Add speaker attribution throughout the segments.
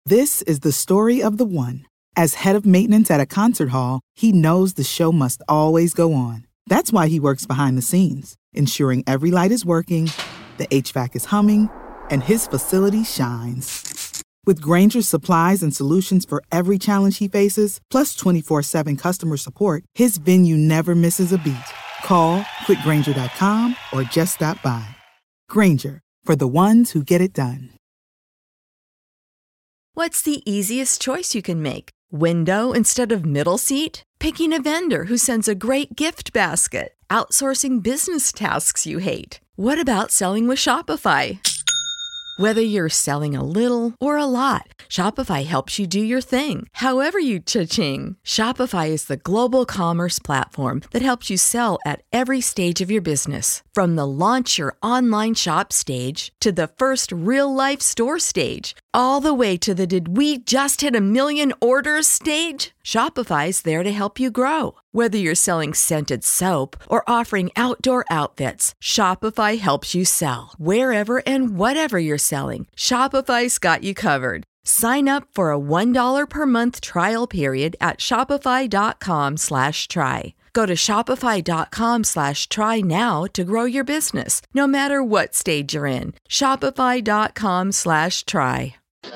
Speaker 1: This is the story of the one. As head of maintenance at a concert hall, he knows the show must always go on. That's why he works behind the scenes, ensuring every light is working, the HVAC is humming, and his facility shines. With Grainger's supplies and solutions for every challenge he faces, plus 24/7 customer support, his venue never misses a beat. Call quickgrainger.com or just stop by. Grainger, for the ones who get it done.
Speaker 2: What's the easiest choice you can make? Window instead of middle seat? Picking a vendor who sends a great gift basket? Outsourcing business tasks you hate? What about selling with Shopify? Whether you're selling a little or a lot, Shopify helps you do your thing, however you cha-ching. Shopify is the global commerce platform that helps you sell at every stage of your business. From the launch your online shop stage to the first real-life store stage, all the way to the did we just hit a million orders stage. Shopify's there to help you grow. Whether you're selling scented soap or offering outdoor outfits, Shopify helps you sell. Wherever and whatever you're selling, Shopify's got you covered. Sign up for a $1 per month trial period at shopify.com/try. Go to shopify.com/try now to grow your business, no matter what stage you're in. Shopify.com/try.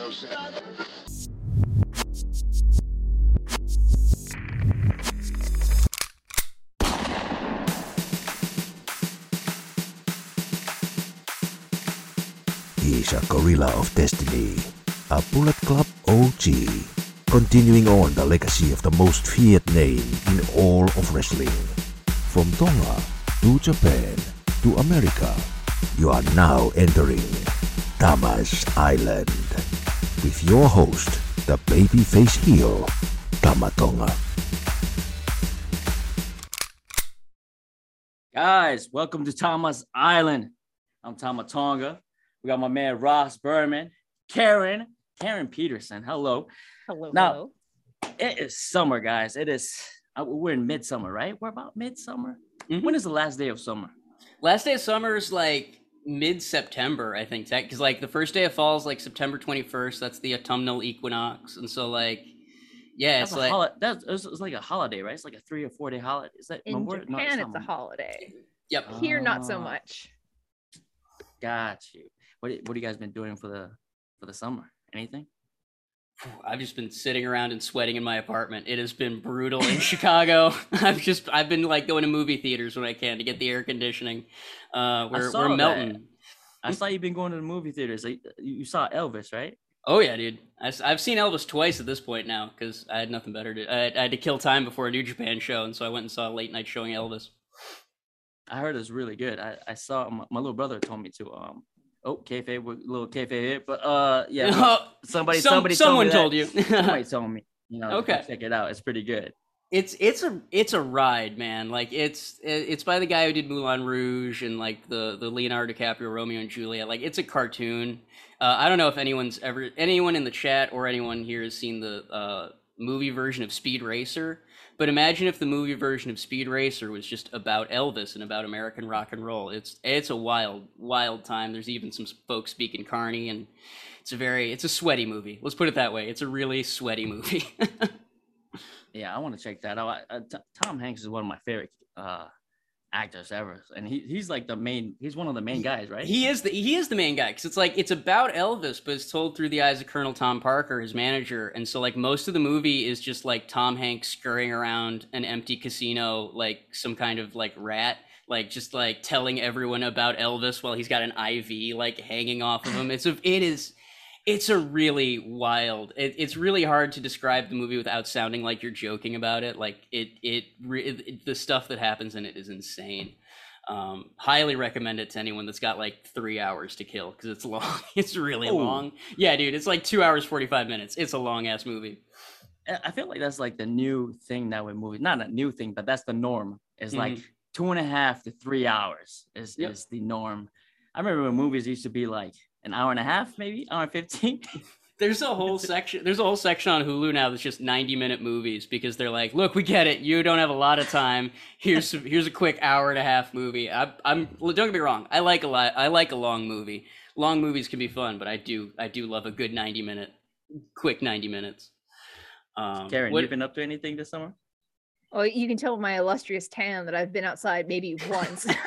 Speaker 3: He's a gorilla of destiny, a Bullet Club OG, continuing on the legacy of the most feared name in all of wrestling. From Tonga to Japan to America, you are now entering Tama's Island with your host, the babyface heel, Tama Tonga.
Speaker 4: Guys, welcome to Tama's Island. I'm Tama Tonga. We got my man Ross Berman, Karen Peterson. Hello. Now, it is summer, guys. It is. We're in midsummer, right? We're about midsummer. Mm-hmm. When is the last day of summer?
Speaker 5: Last day of summer is like mid-September, I think. Because like the first day of fall is like September 21st. That's the autumnal equinox, and so like, yeah, it's like
Speaker 4: it's like a holiday, right? It's like a 3 or 4 day holiday. Is that
Speaker 6: in Japan? It's a holiday.
Speaker 5: Yep.
Speaker 6: Here, not so much.
Speaker 4: Got you. What have you guys been doing for the summer? Anything?
Speaker 5: I've just been sitting around and sweating in my apartment. It has been brutal in Chicago. I've been like going to movie theaters when I can to get the air conditioning. We're melting.
Speaker 4: I saw you've been going to the movie theaters. You saw Elvis, right?
Speaker 5: Oh yeah, dude. I've seen Elvis twice at this point now because I had nothing better to. I had to kill time before a New Japan show, and so I went and saw a late night showing Elvis.
Speaker 4: I heard it was really good. I saw my little brother told me to kayfabe, little kayfabe here, but yeah. Someone
Speaker 5: told you.
Speaker 4: Somebody told me.
Speaker 5: Okay.
Speaker 4: Check it out. It's pretty good.
Speaker 5: It's a ride, man. Like it's by the guy who did Moulin Rouge and like the Leonardo DiCaprio Romeo and Juliet. Like it's a cartoon. I don't know if anyone in the chat or anyone here has seen the movie version of Speed Racer. But imagine if the movie version of Speed Racer was just about Elvis and about American rock and roll. It's a wild time. There's even some folks speaking Carney, and it's a sweaty movie. Let's put it that way. It's a really sweaty movie.
Speaker 4: Yeah, I want to check that out. Tom Hanks is one of my favorite actors ever, and he's like he's one of the main guys, right?
Speaker 5: He is the main guy, because it's about Elvis, but it's told through the eyes of Colonel Tom Parker, his manager. And so like most of the movie is just like Tom Hanks scurrying around an empty casino like some kind of like rat, like just like telling everyone about Elvis while he's got an IV like hanging off of him. It's a really wild. It's really hard to describe the movie without sounding like you're joking about it. Like the stuff that happens in it is insane. Highly recommend it to anyone that's got like 3 hours to kill, because it's long. It's really long. Yeah, dude, it's like 2 hours 45 minutes. It's a long ass movie.
Speaker 4: I feel like that's like the new thing now with movies. Not a new thing, but that's the norm. It's like 2.5 to 3 hours is the norm. I remember when movies used to be like an hour and a half, maybe hour and 15.
Speaker 5: There's a whole section on Hulu now that's just 90-minute movies, because they're like, look, we get it. You don't have a lot of time. Here's a quick hour and a half movie. Don't get me wrong. I like a long movie. Long movies can be fun, but I do love a good 90-minute quick 90 minutes.
Speaker 4: Karen, you been up to anything this summer?
Speaker 6: Well, you can tell my illustrious tan that I've been outside maybe once. Because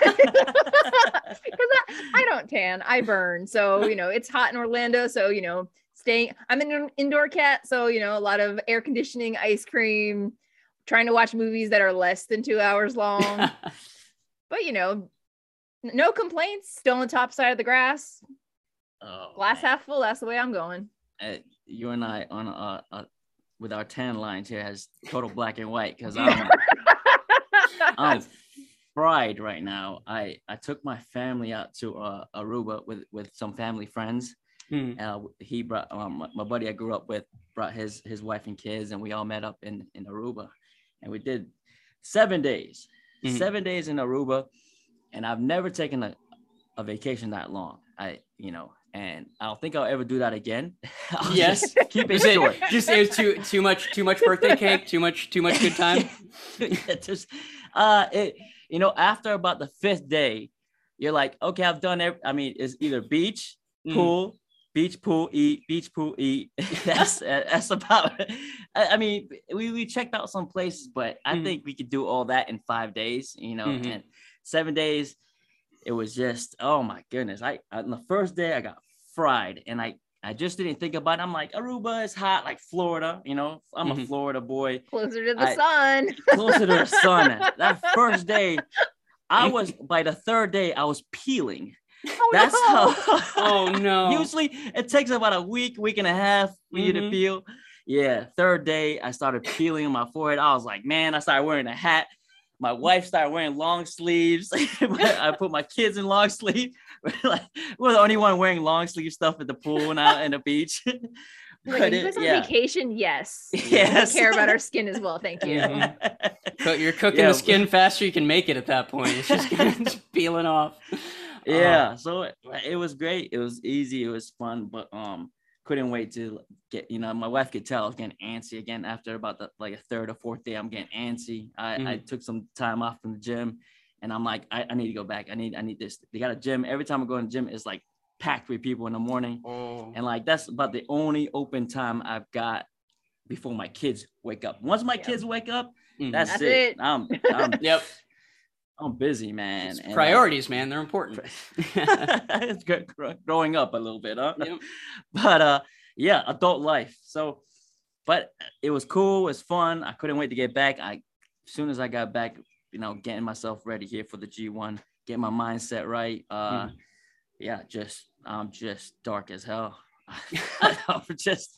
Speaker 6: I don't tan, I burn. So, it's hot in Orlando. So, I'm an indoor cat. So, a lot of air conditioning, ice cream, trying to watch movies that are less than 2 hours long. But, no complaints. Still on the top side of the grass. Glass half full. That's the way I'm going.
Speaker 4: You and I on with our tan lines here has total black and white, because I'm fried right now. I took my family out to Aruba with some family friends. He brought my buddy I grew up with brought his wife and kids, and we all met up in Aruba, and we did 7 days. 7 days in Aruba, and I've never taken a vacation that long. And I don't think I'll ever do that again.
Speaker 5: Yes,
Speaker 4: keep it short.
Speaker 5: Just it was too much birthday cake, too much good time.
Speaker 4: After about the 5th day, you're like, okay, I've done it's either beach, pool, beach, pool, eat, beach, pool, eat. That's about it. We checked out some places, but I think we could do all that in 5 days, and 7 days. It was just, oh my goodness. On the first day I got fried, and I just didn't think about it. I'm like, Aruba is hot, like Florida, I'm a Florida boy.
Speaker 6: Closer to the sun.
Speaker 4: Closer to the sun. That first day, by the 3rd day, I was peeling.
Speaker 5: Oh no.
Speaker 4: Usually it takes about a week and a half for you to peel. Yeah. 3rd day, I started peeling on my forehead. I was like, man, I started wearing a hat. My wife started wearing long sleeves. I put my kids in long sleeves. We're the only one wearing long sleeve stuff at the pool and out at the beach.
Speaker 6: You guys on vacation? Yes. We care about our skin as well. Thank you.
Speaker 5: You're cooking the skin faster you can make it at that point. It's just peeling off.
Speaker 4: Yeah. So it was great. It was easy. It was fun, but couldn't wait to get, my wife could tell I was getting antsy again after about a 3rd or 4th day. I'm getting antsy. I took some time off from the gym, and I'm like, I need to go back. I need this. They got a gym. Every time I go in the gym, it's like packed with people in the morning. And that's about the only open time I've got before my kids wake up. Once my kids wake up, that's it.
Speaker 5: Yep.
Speaker 4: I'm busy, man.
Speaker 5: It's priorities, man. They're important.
Speaker 4: It's good growing up a little bit, huh? Yep. But adult life. So, but it was cool. It was fun. I couldn't wait to get back. As soon as I got back, getting myself ready here for the G1, getting my mindset right. I'm just dark as hell. I'm just.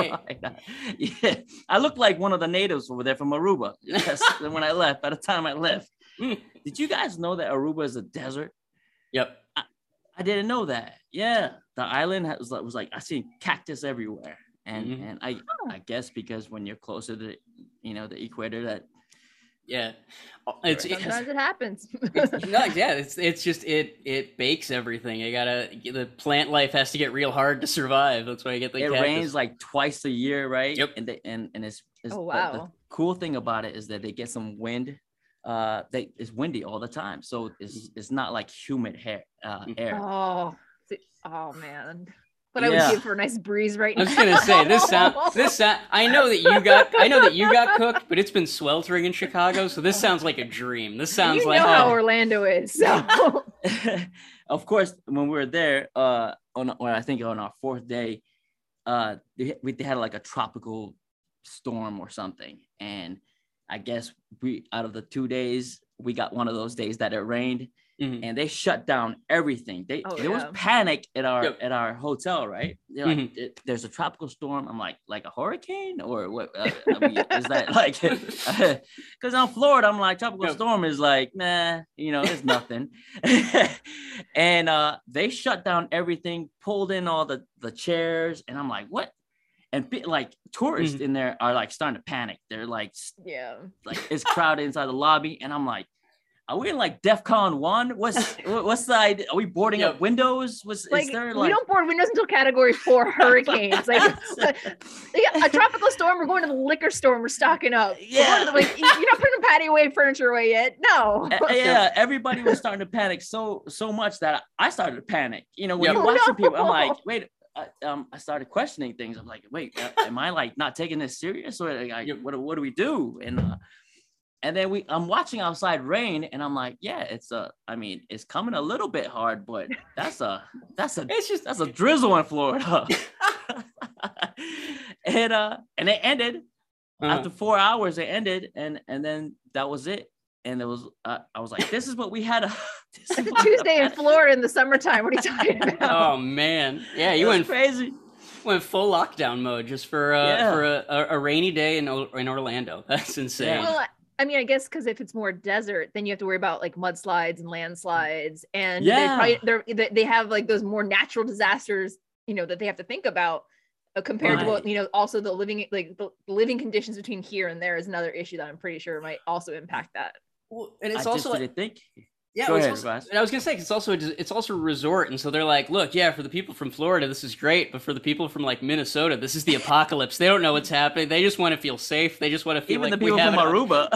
Speaker 4: Yeah, I look like one of the natives over there from Aruba. Yes, when I left, by the time I left. Did you guys know that Aruba is a desert?
Speaker 5: Yep.
Speaker 4: I didn't know that. Yeah, the island was like, I see cactus everywhere, and I guess because when you're closer to the equator, that
Speaker 6: sometimes it happens.
Speaker 5: It's just it bakes everything. The plant life has to get real hard to survive. That's why you get the cactus.
Speaker 4: Rains like twice a year, right?
Speaker 5: Yep.
Speaker 4: And it's
Speaker 6: oh wow.
Speaker 4: The cool thing about it is that they get some wind. It's windy all the time, so it's not like humid air.
Speaker 6: Oh man. But I would give for a nice breeze right now.
Speaker 5: I was gonna say this sound. I know that you got cooked, but it's been sweltering in Chicago, so this sounds like a dream. This sounds like
Speaker 6: how Orlando is. So.
Speaker 4: Of course, when we were there, I think on our 4th day, we had like a tropical storm or something, and I guess out of the 2 days, we got one of those days that it rained, and they shut down everything. There was panic at our hotel, right? They're like, there's a tropical storm. I'm like a hurricane or what? Is that like? Because on Florida, I'm like, tropical storm is like, nah, it's nothing. And they shut down everything, pulled in all the chairs, and I'm like, what? And like tourists in there are like starting to panic. They're like, like it's crowded inside the lobby. And I'm like, are we in like DEFCON 1? What's the idea? Are we boarding up windows?
Speaker 6: We don't board windows until category 4 hurricanes. Like a tropical storm, we're going to the liquor store and we're stocking up.
Speaker 4: Yeah.
Speaker 6: You're not putting patio furniture away yet. No.
Speaker 4: Yeah, everybody was starting to panic so much that I started to panic. When you're watching people, I'm like, wait, I started questioning things. I'm like, wait, am I like not taking this serious, or like, what do we do? And then I'm watching outside rain, and I'm like, yeah, it's coming a little bit hard, but that's a drizzle in Florida. And it ended after 4 hours. It ended, and then that was it. And it was I was like, this is what we had.
Speaker 6: It's like a Tuesday in Florida in the summertime. What are you talking about?
Speaker 5: Oh man, yeah, you went
Speaker 4: crazy.
Speaker 5: Went full lockdown mode just for a rainy day in Orlando. That's insane.
Speaker 6: Well, I mean, I guess because if it's more desert, then you have to worry about like mudslides and landslides, and they have like those more natural disasters, that they have to think about compared to what, also the living conditions between here and there is another issue that I'm pretty sure might also impact that.
Speaker 5: Well, and it's
Speaker 4: I
Speaker 5: also
Speaker 4: just didn't think.
Speaker 5: Yeah,
Speaker 4: Go ahead,
Speaker 5: and I was gonna say it's also a resort, and so they're like, look, yeah, for the people from Florida, this is great, but for the people from like Minnesota, this is the apocalypse. They don't know what's happening. They just want to feel safe. They just want to feel
Speaker 4: even
Speaker 5: like
Speaker 4: the people from Aruba.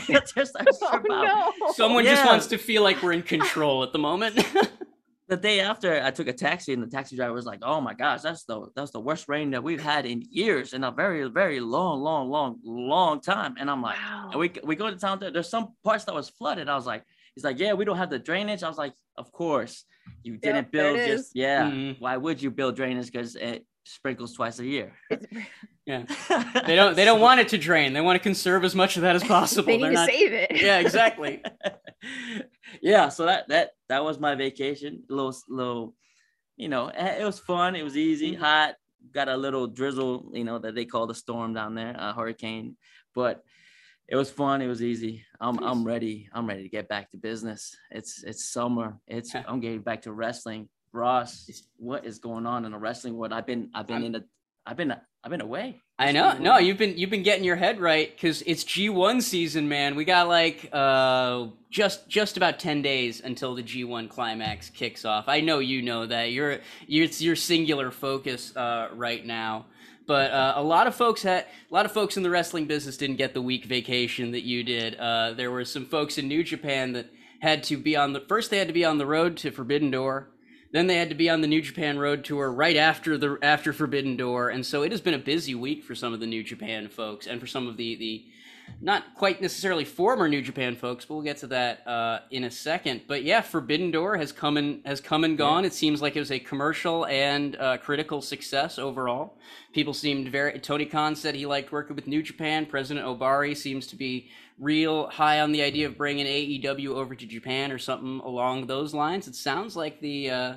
Speaker 5: Someone just wants to feel like we're in control at the moment.
Speaker 4: The day after, I took a taxi, and the taxi driver was like, "Oh my gosh, that's the worst rain that we've had in years, in a very, very long time." And I'm like, wow. And we go to town. There's some parts that was flooded. I was like, he's like, "Yeah, we don't have the drainage." I was like, "Of course, you didn't build just Mm-hmm. Why would you build drainage? Because it sprinkles twice a year."
Speaker 5: Yeah, they don't want it to drain. They want to conserve as much of that as possible.
Speaker 6: They need to save it.
Speaker 5: Yeah, exactly.
Speaker 4: Yeah, so that was my vacation. A little, it was fun. It was easy, hot. Got a little drizzle, that they call the storm down there, a hurricane. But it was fun. It was easy. I'm ready. I'm ready to get back to business. It's summer. I'm getting back to wrestling. Ross, what is going on in the wrestling world? I've been away.
Speaker 5: I know. No, you've been getting your head right, because it's G1 season, man. We got like just about 10 days until the G1 climax kicks off. I know you know that. It's your singular focus right now. But a lot of folks in the wrestling business didn't get the week vacation that you did. There were some folks in New Japan that had to be on the road to Forbidden Door. Then they had to be on the New Japan Road Tour right after Forbidden Door, and so it has been a busy week for some of the New Japan folks, and for some of the not quite necessarily former New Japan folks, but we'll get to that in a second. But yeah, Forbidden Door has come and gone. Yeah. It seems like it was a commercial and critical success overall. People seemed Tony Khan said he liked working with New Japan. President Obari seems to be real high on the idea of bringing AEW over to Japan or something along those lines. It sounds like the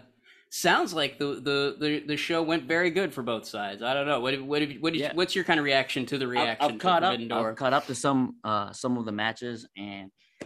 Speaker 5: show went very good for both sides. I don't know. What's your kind of reaction to the reaction? I've caught
Speaker 4: up to some of the matches, and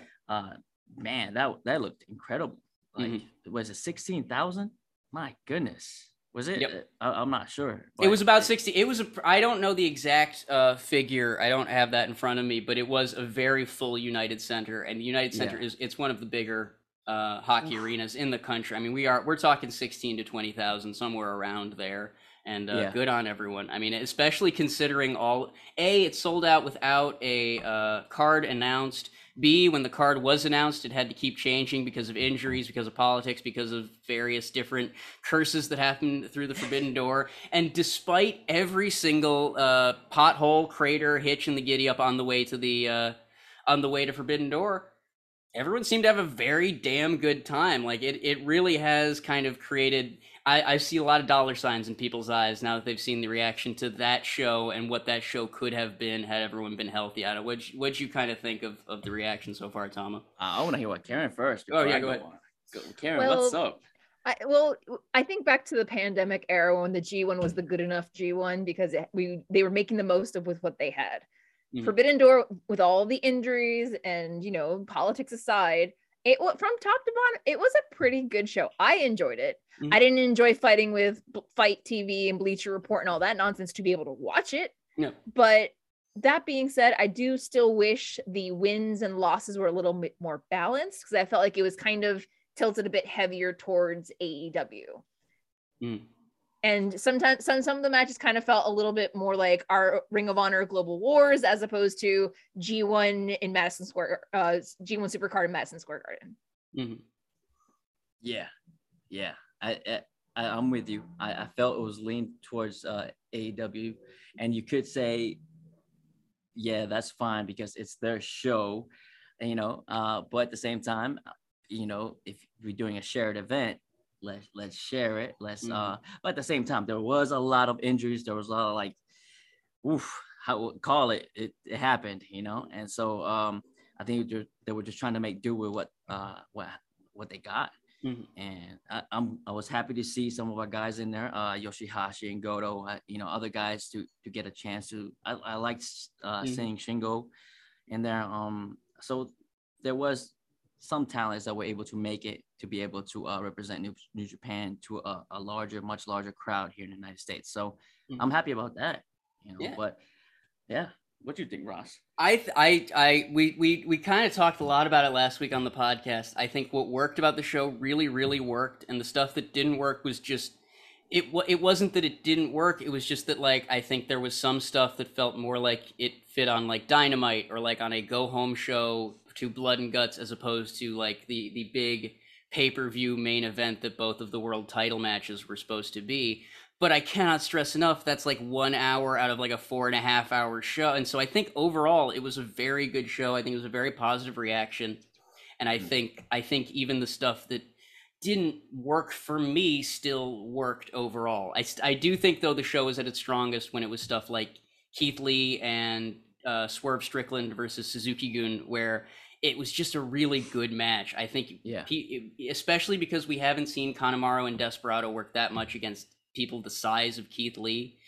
Speaker 4: man, that looked incredible. Like, was it 16,000? My goodness. Was it? Yep. I'm not sure.
Speaker 5: It was about 60. I don't know the exact figure. I don't have that in front of me, but it was a very full United Center, and the United Center it's one of the bigger hockey arenas in the country. I mean, we're talking 16 to 20,000, somewhere around there, and good on everyone. I mean, especially considering it's sold out without a card announced. B, when the card was announced, it had to keep changing because of injuries, because of politics, because of various different curses that happened through the Forbidden Door. And despite every single pothole, crater, hitch in the giddy up on the way to Forbidden Door, everyone seemed to have a very damn good time. Like it really has kind of created. I see a lot of dollar signs in people's eyes now that they've seen the reaction to that show and what that show could have been had everyone been healthy. I don't know. What'd you kind of think of the reaction so far, Tama?
Speaker 4: I want to hear what Karen first.
Speaker 5: Oh yeah, go ahead.
Speaker 4: Karen, what's up?
Speaker 6: I think back to the pandemic era when the G1 was the good enough G1 because they were making the most of with what they had. Mm-hmm. Forbidden Door, with all the injuries and politics aside, from top to bottom, it was a pretty good show. I enjoyed it. Mm-hmm. I didn't enjoy fighting with Fight TV and Bleacher Report and all that nonsense to be able to watch it.
Speaker 5: No.
Speaker 6: But that being said, I do still wish the wins and losses were a little bit more balanced, because I felt like it was kind of tilted a bit heavier towards AEW.
Speaker 5: Mm.
Speaker 6: And sometimes some of the matches kind of felt a little bit more like our Ring of Honor Global Wars as opposed to G1 in Madison Square, G1 Supercard in Madison Square Garden.
Speaker 5: Mm-hmm.
Speaker 4: Yeah. I'm with you. I felt it was leaned towards AEW, and you could say, yeah, that's fine because it's their show, you know. But at the same time, you know, if we're doing a shared event, let's share it. But at the same time, there was a lot of injuries. There was a lot of like, oof, how call it? It happened, you know. And so I think they were just trying to make do with what they got. And I was happy to see some of our guys in there, Yoshihashi and Goto, you know, other guys to get a chance to. I liked seeing Shingo in there. So there was some talents that were able to make it to be able to represent New Japan to a much larger crowd here in the United States. So I'm happy about that, you know. But yeah. What do you think, Ross?
Speaker 5: We kind of talked a lot about it last week on the podcast. I think what worked about the show really, really worked, and the stuff that didn't work was just it wasn't that it didn't work. It was just that, like, I think there was some stuff that felt more like it fit on like Dynamite or like on a go home show to Blood and Guts, as opposed to like the big pay-per-view main event that both of the world title matches were supposed to be. But I cannot stress enough, that's like 1 hour out of like a 4.5 hour show. And so I think overall it was a very good show. I think it was a very positive reaction. And I think even the stuff that didn't work for me still worked overall. I do think, though, the show was at its strongest when it was stuff like Keith Lee and Swerve Strickland versus Suzuki-gun, where it was just a really good match. I think, especially because we haven't seen Kanemaru and Desperado work that much against people the size of Keith Lee.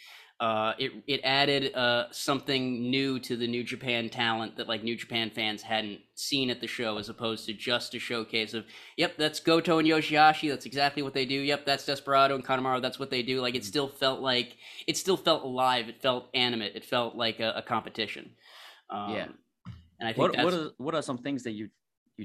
Speaker 5: It added something new to the New Japan talent that like New Japan fans hadn't seen at the show, as opposed to just a showcase of, yep, that's Goto and Yoshihashi, that's exactly what they do. Yep, that's Desperado and Kanemaru, that's what they do. Like, it still felt alive. It felt animate. It felt like a competition. And I think
Speaker 4: what are some things that you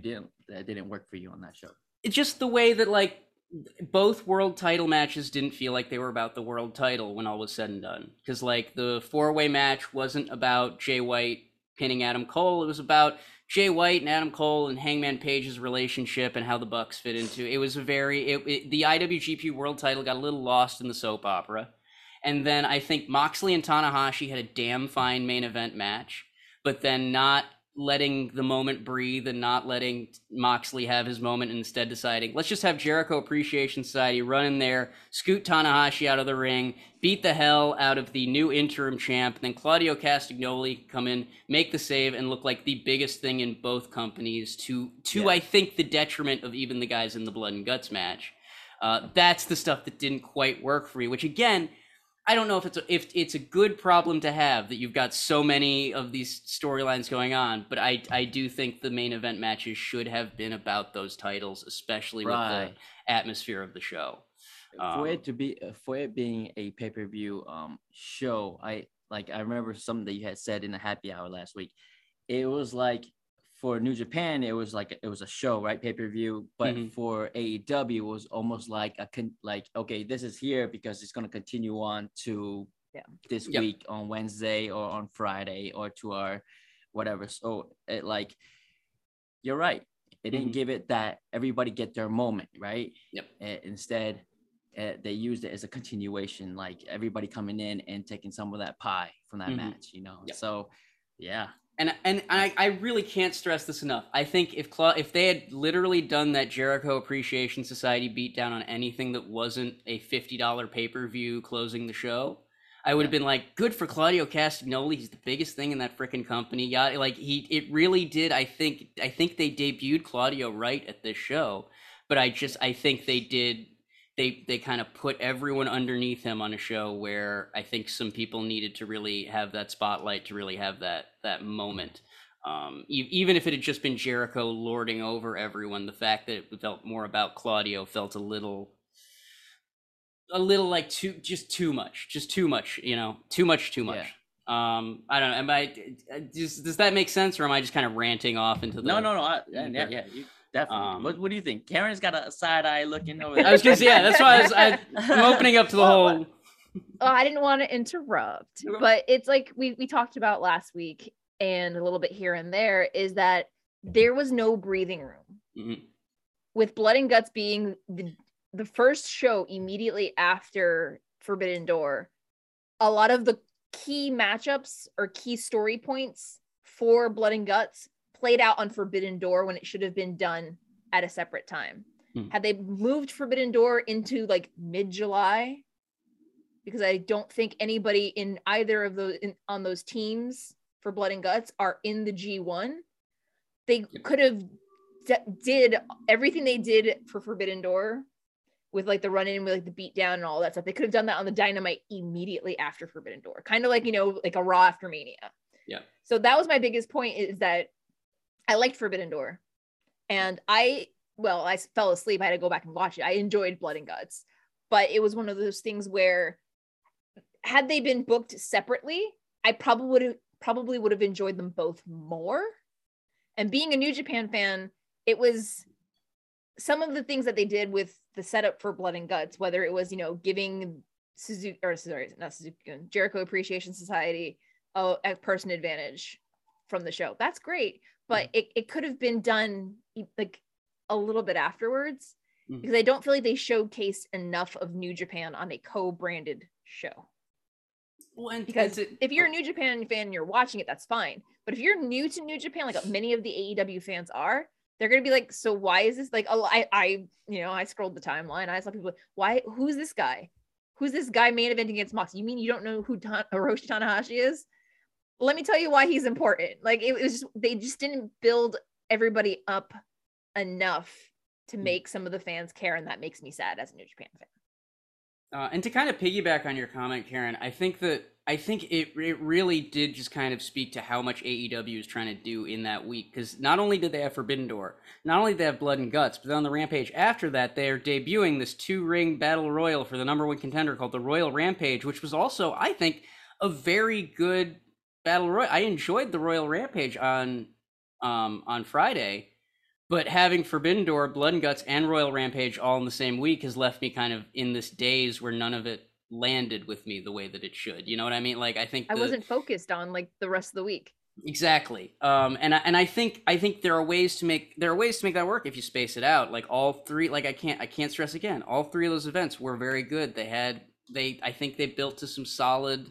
Speaker 4: didn't work for you on that show?
Speaker 5: It's just the way that, like, both world title matches didn't feel like they were about the world title when all was said and done. Because, like, the 4-way match wasn't about Jay White pinning Adam Cole. It was about Jay White and Adam Cole and Hangman Page's relationship and how the Bucks fit into it. It was the IWGP world title got a little lost in the soap opera. And then I think Moxley and Tanahashi had a damn fine main event match, but then not letting the moment breathe and not letting Moxley have his moment, and instead deciding, let's just have Jericho Appreciation Society run in there, scoot Tanahashi out of the ring, beat the hell out of the new interim champ, and then Claudio Castagnoli come in, make the save, and look like the biggest thing in both companies to I think, the detriment of even the guys in the Blood and Guts match. That's the stuff that didn't quite work for me, which, again, I don't know if it's a good problem to have, that you've got so many of these storylines going on, but I do think the main event matches should have been about those titles, especially with the atmosphere of the show.
Speaker 4: For it being a pay-per-view show, I remember something that you had said in the happy hour last week. It was like, for New Japan, it was a show, right? Pay-per-view. But for AEW, it was almost like okay, this is here because it's going to continue on to this week on Wednesday or on Friday or to our whatever. So it, like, you're right. It didn't give it that everybody get their moment, right?
Speaker 5: Yep.
Speaker 4: Instead, they used it as a continuation, like everybody coming in and taking some of that pie from that match, you know? Yep. So, yeah.
Speaker 5: And I really can't stress this enough. I think if they had literally done that Jericho Appreciation Society beatdown on anything that wasn't a $50 pay-per-view closing the show, I would have been like, good for Claudio Castagnoli. He's the biggest thing in that freaking company. Yeah, like it really did. I think they debuted Claudio right at this show, but I think they did. They kind of put everyone underneath him on a show where I think some people needed to really have that spotlight, to really have that moment. Even if it had just been Jericho lording over everyone, the fact that it felt more about Claudio felt a little like too much, you know, too much. Yeah. I don't know. Does that make sense, or am I just kind of ranting off into the?
Speaker 4: No. Yeah. Definitely. What do you think? Karen's got a side eye looking over there.
Speaker 5: I was gonna say, that's why I'm opening up to the whole.
Speaker 6: Oh, I didn't want to interrupt, but it's like we talked about last week, and a little bit here and there, is that there was no breathing room with Blood and Guts being the first show immediately after Forbidden Door, a lot of the key matchups or key story points for Blood and Guts played out on Forbidden Door when it should have been done at a separate time. Had they moved Forbidden Door into like mid-July, because I don't think anybody in either of those on those teams for Blood and Guts are in the G1, they could have did everything they did for Forbidden Door with like the run-in with like the beat down and all that stuff. They could have done that on the Dynamite immediately after Forbidden Door, kind of like, you know, like a Raw after Mania.
Speaker 5: Yeah.
Speaker 6: So that was my biggest point, is that I liked Forbidden Door, and I fell asleep. I had to go back and watch it. I enjoyed Blood and Guts, but it was one of those things where had they been booked separately, I probably would have enjoyed them both more. And being a New Japan fan, it was some of the things that they did with the setup for Blood and Guts, whether it was, you know, giving Jericho Appreciation Society a person advantage from the show. That's great. But it could have been done like a little bit afterwards, because I don't feel like they showcased enough of New Japan on a co-branded show. Well, because if you're a New Japan fan and you're watching it, that's fine. But if you're new to New Japan, like many of the AEW fans are, they're gonna be like, so why is this like? I scrolled the timeline. I saw people, who's this guy? Who's this guy main eventing against Mox? You mean you don't know who Hiroshi Tanahashi is? Let me tell you why he's important. Like it was just, they just didn't build everybody up enough to make some of the fans care, and that makes me sad as a New Japan fan.
Speaker 5: And to kind of piggyback on your comment, Karen, I think it really did just kind of speak to how much AEW is trying to do in that week, because not only did they have Forbidden Door, not only did they have Blood and Guts, but on the Rampage after that, they're debuting this 2-ring battle royal for the #1 contender called the Royal Rampage, which was also, I think, a very good battle royal. I enjoyed the Royal Rampage on Friday. But having Forbidden Door, Blood and Guts, and Royal Rampage all in the same week has left me kind of in this daze where none of it landed with me the way that it should. You know what I mean? Like, I think
Speaker 6: I wasn't focused on like the rest of the week.
Speaker 5: Exactly. And I think there are ways to make that work if you space it out. Like all three, like I can't stress again, all three of those events were very good. I think they built to some solid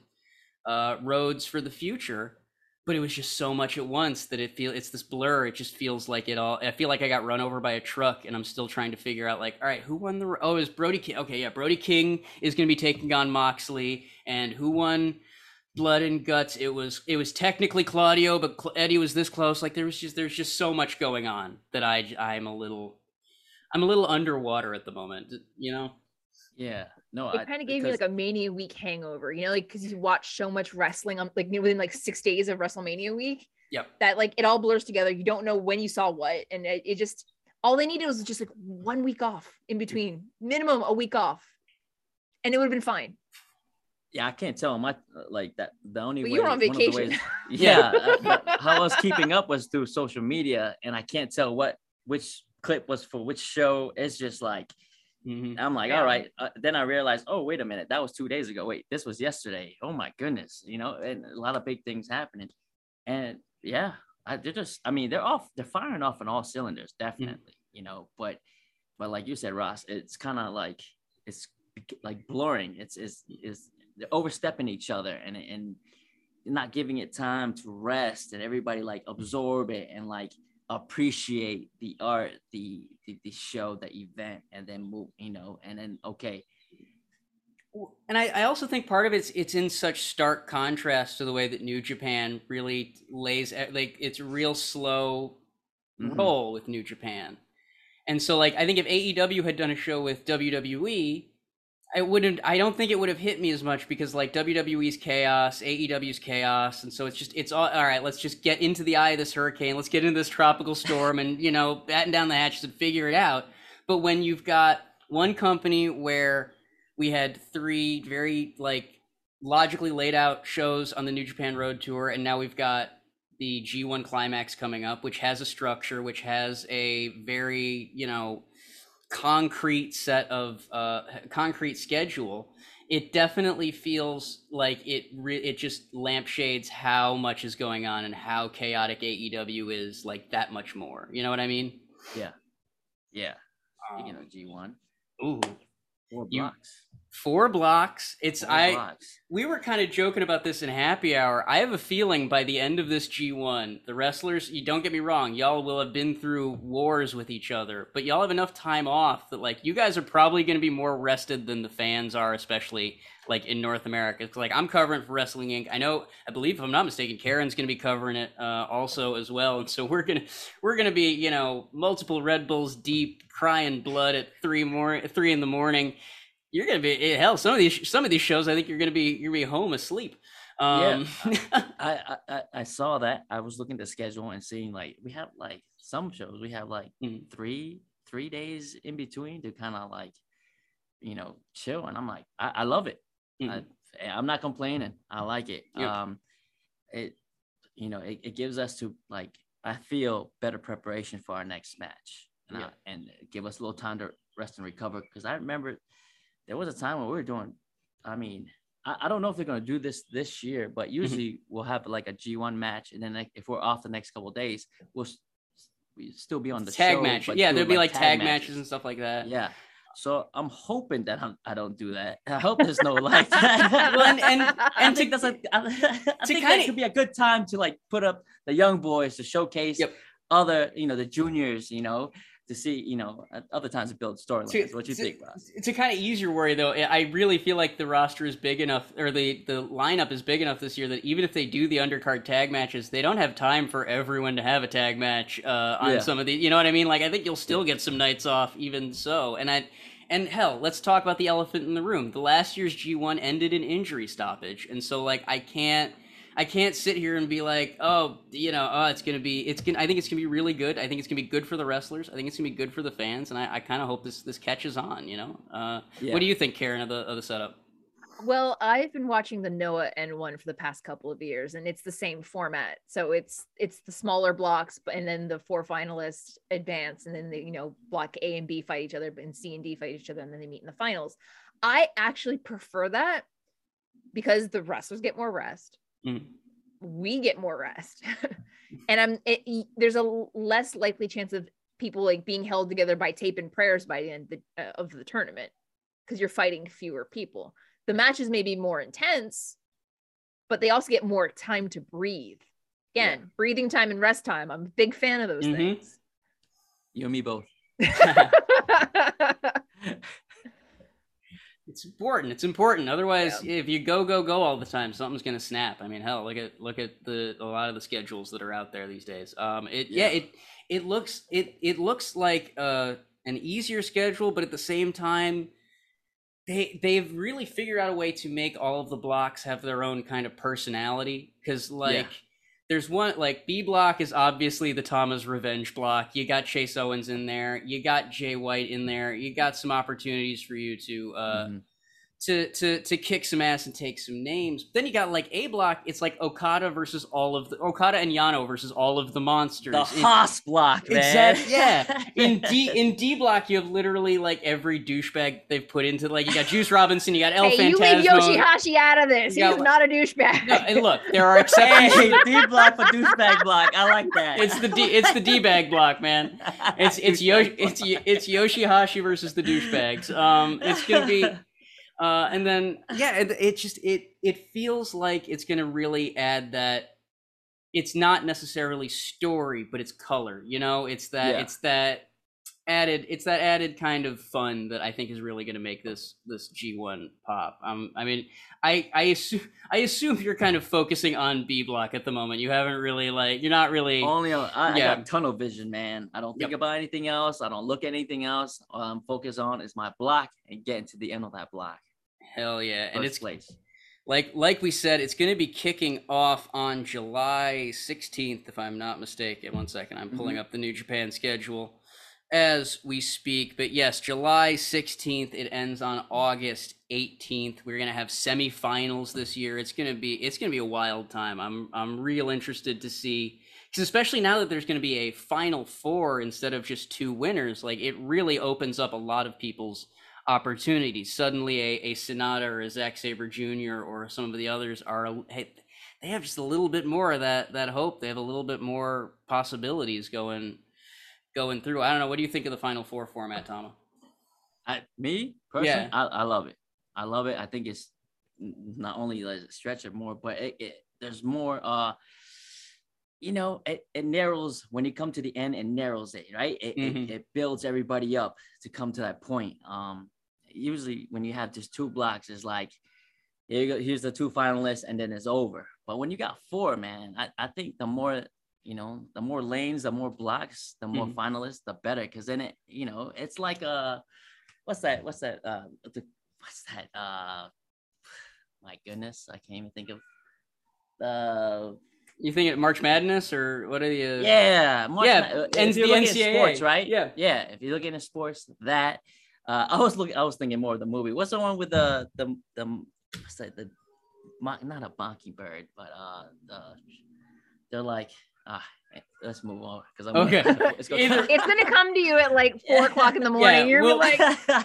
Speaker 5: roads for the future. But it was just so much at once that it's this blur. It just feels like I feel like I got run over by a truck, and I'm still trying to figure out, like, all right, who won it was Brody King. Okay, yeah, Brody King is going to be taking on Moxley, and who won Blood and Guts? It was technically Claudio, but Eddie was this close. Like there's just so much going on that I'm a little underwater at the moment, you know?
Speaker 4: Yeah. No,
Speaker 6: it kind of gave me like a Mania week hangover, you know, like because you watch so much wrestling on like within like 6 days of WrestleMania week.
Speaker 5: Yep. That
Speaker 6: like it all blurs together. You don't know when you saw what, and it just all they needed was just like 1 week off in between, minimum a week off, and it would have been fine.
Speaker 4: Yeah, I can't tell my like that. The only way
Speaker 6: you were on vacation.
Speaker 4: How I was keeping up was through social media, and I can't tell which clip was for which show. It's just like. Mm-hmm. I'm like, all right. Then I realized, oh, wait a minute. That was 2 days ago. Wait, this was yesterday. Oh my goodness. You know, and a lot of big things happening. And yeah, they're firing off on all cylinders, definitely, mm-hmm. You know, but like you said, Ross, it's kind of like, it's like blurring. It's they're overstepping each other and not giving it time to rest and everybody like absorb it and like appreciate the art, the show, the event, and then move, you know, and then okay.
Speaker 5: And I also think part of it's in such stark contrast to the way that New Japan really lays like it's real slow mm-hmm. roll with New Japan. And so like I think if AEW had done a show with WWE, I don't think it would have hit me as much because like WWE's chaos, AEW's chaos, and so it's all right, let's just get into the eye of this hurricane, let's get into this tropical storm and, you know, batten down the hatches and figure it out. But when you've got one company where we had 3 very like logically laid out shows on the New Japan Road Tour, and now we've got the G1 Climax coming up, which has a structure, which has a very, you know, concrete set of concrete schedule, it definitely feels like it just lampshades how much is going on and how chaotic AEW is, like that much more. You know what I mean?
Speaker 4: Yeah. Speaking of G1.
Speaker 5: Ooh,
Speaker 4: 4 blocks.
Speaker 5: 4 blocks.
Speaker 4: Blocks.
Speaker 5: We were kind of joking about this in happy hour. I have a feeling by the end of this G1, the wrestlers, you don't get me wrong, y'all will have been through wars with each other, but y'all have enough time off that like you guys are probably going to be more rested than the fans are, especially like in North America. It's like I'm covering for Wrestling Inc. I believe if I'm not mistaken, Karen's going to be covering it also as well. And so we're going to be, you know, multiple Red Bulls deep, crying blood at 3 in the morning. You're gonna be hell. Some of these shows, I think you're gonna be home asleep.
Speaker 4: Yeah, I saw that. I was looking at the schedule and seeing like we have like some shows we have like 3 days in between to kind of like, you know, chill. And I'm like, I love it. I'm not complaining. I like it. Yep. It, you know, it gives us to like, I feel better preparation for our next match, and give us a little time to rest and recover. Because I remember there was a time when we were doing, I mean, I don't know if they're going to do this year, but usually we'll have like a G1 match. And then like, if we're off the next couple of days, we'll still be on the
Speaker 5: tag
Speaker 4: show,
Speaker 5: match. Yeah, there'll be like tag matches and stuff like that.
Speaker 4: Yeah. So I'm hoping that I don't do that. I hope there's no like that.
Speaker 5: Well, and
Speaker 4: I think that's like, I think that could be a good time to like put up the young boys to showcase other, you know, the juniors, you know, to see, you know, other times to build storylines. What do you think, Ross?
Speaker 5: To kind of ease your worry, though, I really feel like the roster is big enough, or the lineup is big enough this year that even if they do the undercard tag matches, they don't have time for everyone to have a tag match on some of the, you know what I mean? Like, I think you'll still get some nights off even so. And hell, let's talk about the elephant in the room. The last year's G1 ended in injury stoppage. And so, like, I can't sit here and be like, oh, you know, I think it's going to be really good. I think it's going to be good for the wrestlers. I think it's going to be good for the fans. And I kind of hope this catches on, you know? What do you think, Karen, of the setup?
Speaker 6: Well, I've been watching the Noah N1 for the past couple of years, and it's the same format. So it's the smaller blocks, and then the 4 finalists advance, and then the, you know, block A and B fight each other, and C and D fight each other, and then they meet in the finals. I actually prefer that because the wrestlers get more rest. We get more rest. And there's a less likely chance of people like being held together by tape and prayers by the end of the tournament, because you're fighting fewer people. The matches may be more intense, but they also get more time to breathe. Again, breathing time and rest time. I'm a big fan of those things.
Speaker 4: You and me both.
Speaker 5: It's important. Otherwise, if you go all the time, something's gonna snap. I mean, hell, look at a lot of the schedules that are out there these days. It looks like an easier schedule, but at the same time, they've really figured out a way to make all of the blocks have their own kind of personality. Because there's one, like, B block is obviously the Tama's revenge block. You got Chase Owens in there. You got Jay White in there. You got some opportunities for you to to kick some ass and take some names. Then you got like A block. It's like Okada and Yano versus all of the monsters.
Speaker 4: The Haas block, man.
Speaker 5: Exactly. Yeah. In D block, you have literally like every douchebag they've put into, like, you got Juice Robinson, you got El Phantasmo.
Speaker 6: You leave Yoshihashi out of this. He's not a douchebag.
Speaker 5: No, and look, there are exceptions.
Speaker 4: Hey, D block for douchebag block. I like that.
Speaker 5: It's the D bag block, man. It's Yoshihashi versus the douchebags. It's gonna be. And then it feels like it's gonna really add that. It's not necessarily story, but it's color. You know, it's that added kind of fun that I think is really gonna make this G1 pop. I mean, I assume you're kind of focusing on B block at the moment. You haven't really you're not really
Speaker 4: only on. I got tunnel vision, man. I don't think about anything else. I don't look at anything else. All I'm focused on is my block and getting to the end of that block.
Speaker 5: Hell yeah. And it's
Speaker 4: place.
Speaker 5: Like we said, it's going to be kicking off on July 16th, if I'm not mistaken. One second, I'm pulling up the New Japan schedule as we speak. But yes, July 16th. It ends on August 18th. We're going to have semifinals this year. It's going to be a wild time. I'm real interested to see, because especially now that there's going to be a final four instead of just two winners, like, it really opens up a lot of people's opportunities. Suddenly a Sonata or a Zack Sabre Jr. or some of the others they have just a little bit more of that hope. They have a little bit more possibilities going through. I don't know. What do you think of the Final Four format, Tama?
Speaker 4: Me personally, I love it. I love it. I think it's not only like stretch it more, but there's more. It narrows when you come to the end. It narrows it, right? It builds everybody up to come to that point. Usually when you have just 2 blocks, it's like, here you go, here's the 2 finalists, and then it's over. But when you got 4, man, I think the more lanes, the more blocks, the more finalists, the better. Because then it's like what's that? My goodness, I can't even think of.
Speaker 5: You think March Madness or what are you?
Speaker 4: Yeah,
Speaker 5: and the NCAA,
Speaker 4: sports, right?
Speaker 5: Yeah.
Speaker 4: If you're looking at sports, that I was thinking more of the movie. What's the one with the what's that? Not a mockingbird, but they're like let's move on because I'm
Speaker 5: okay.
Speaker 6: It's gonna come to you at like 4:00 in the morning. You're like.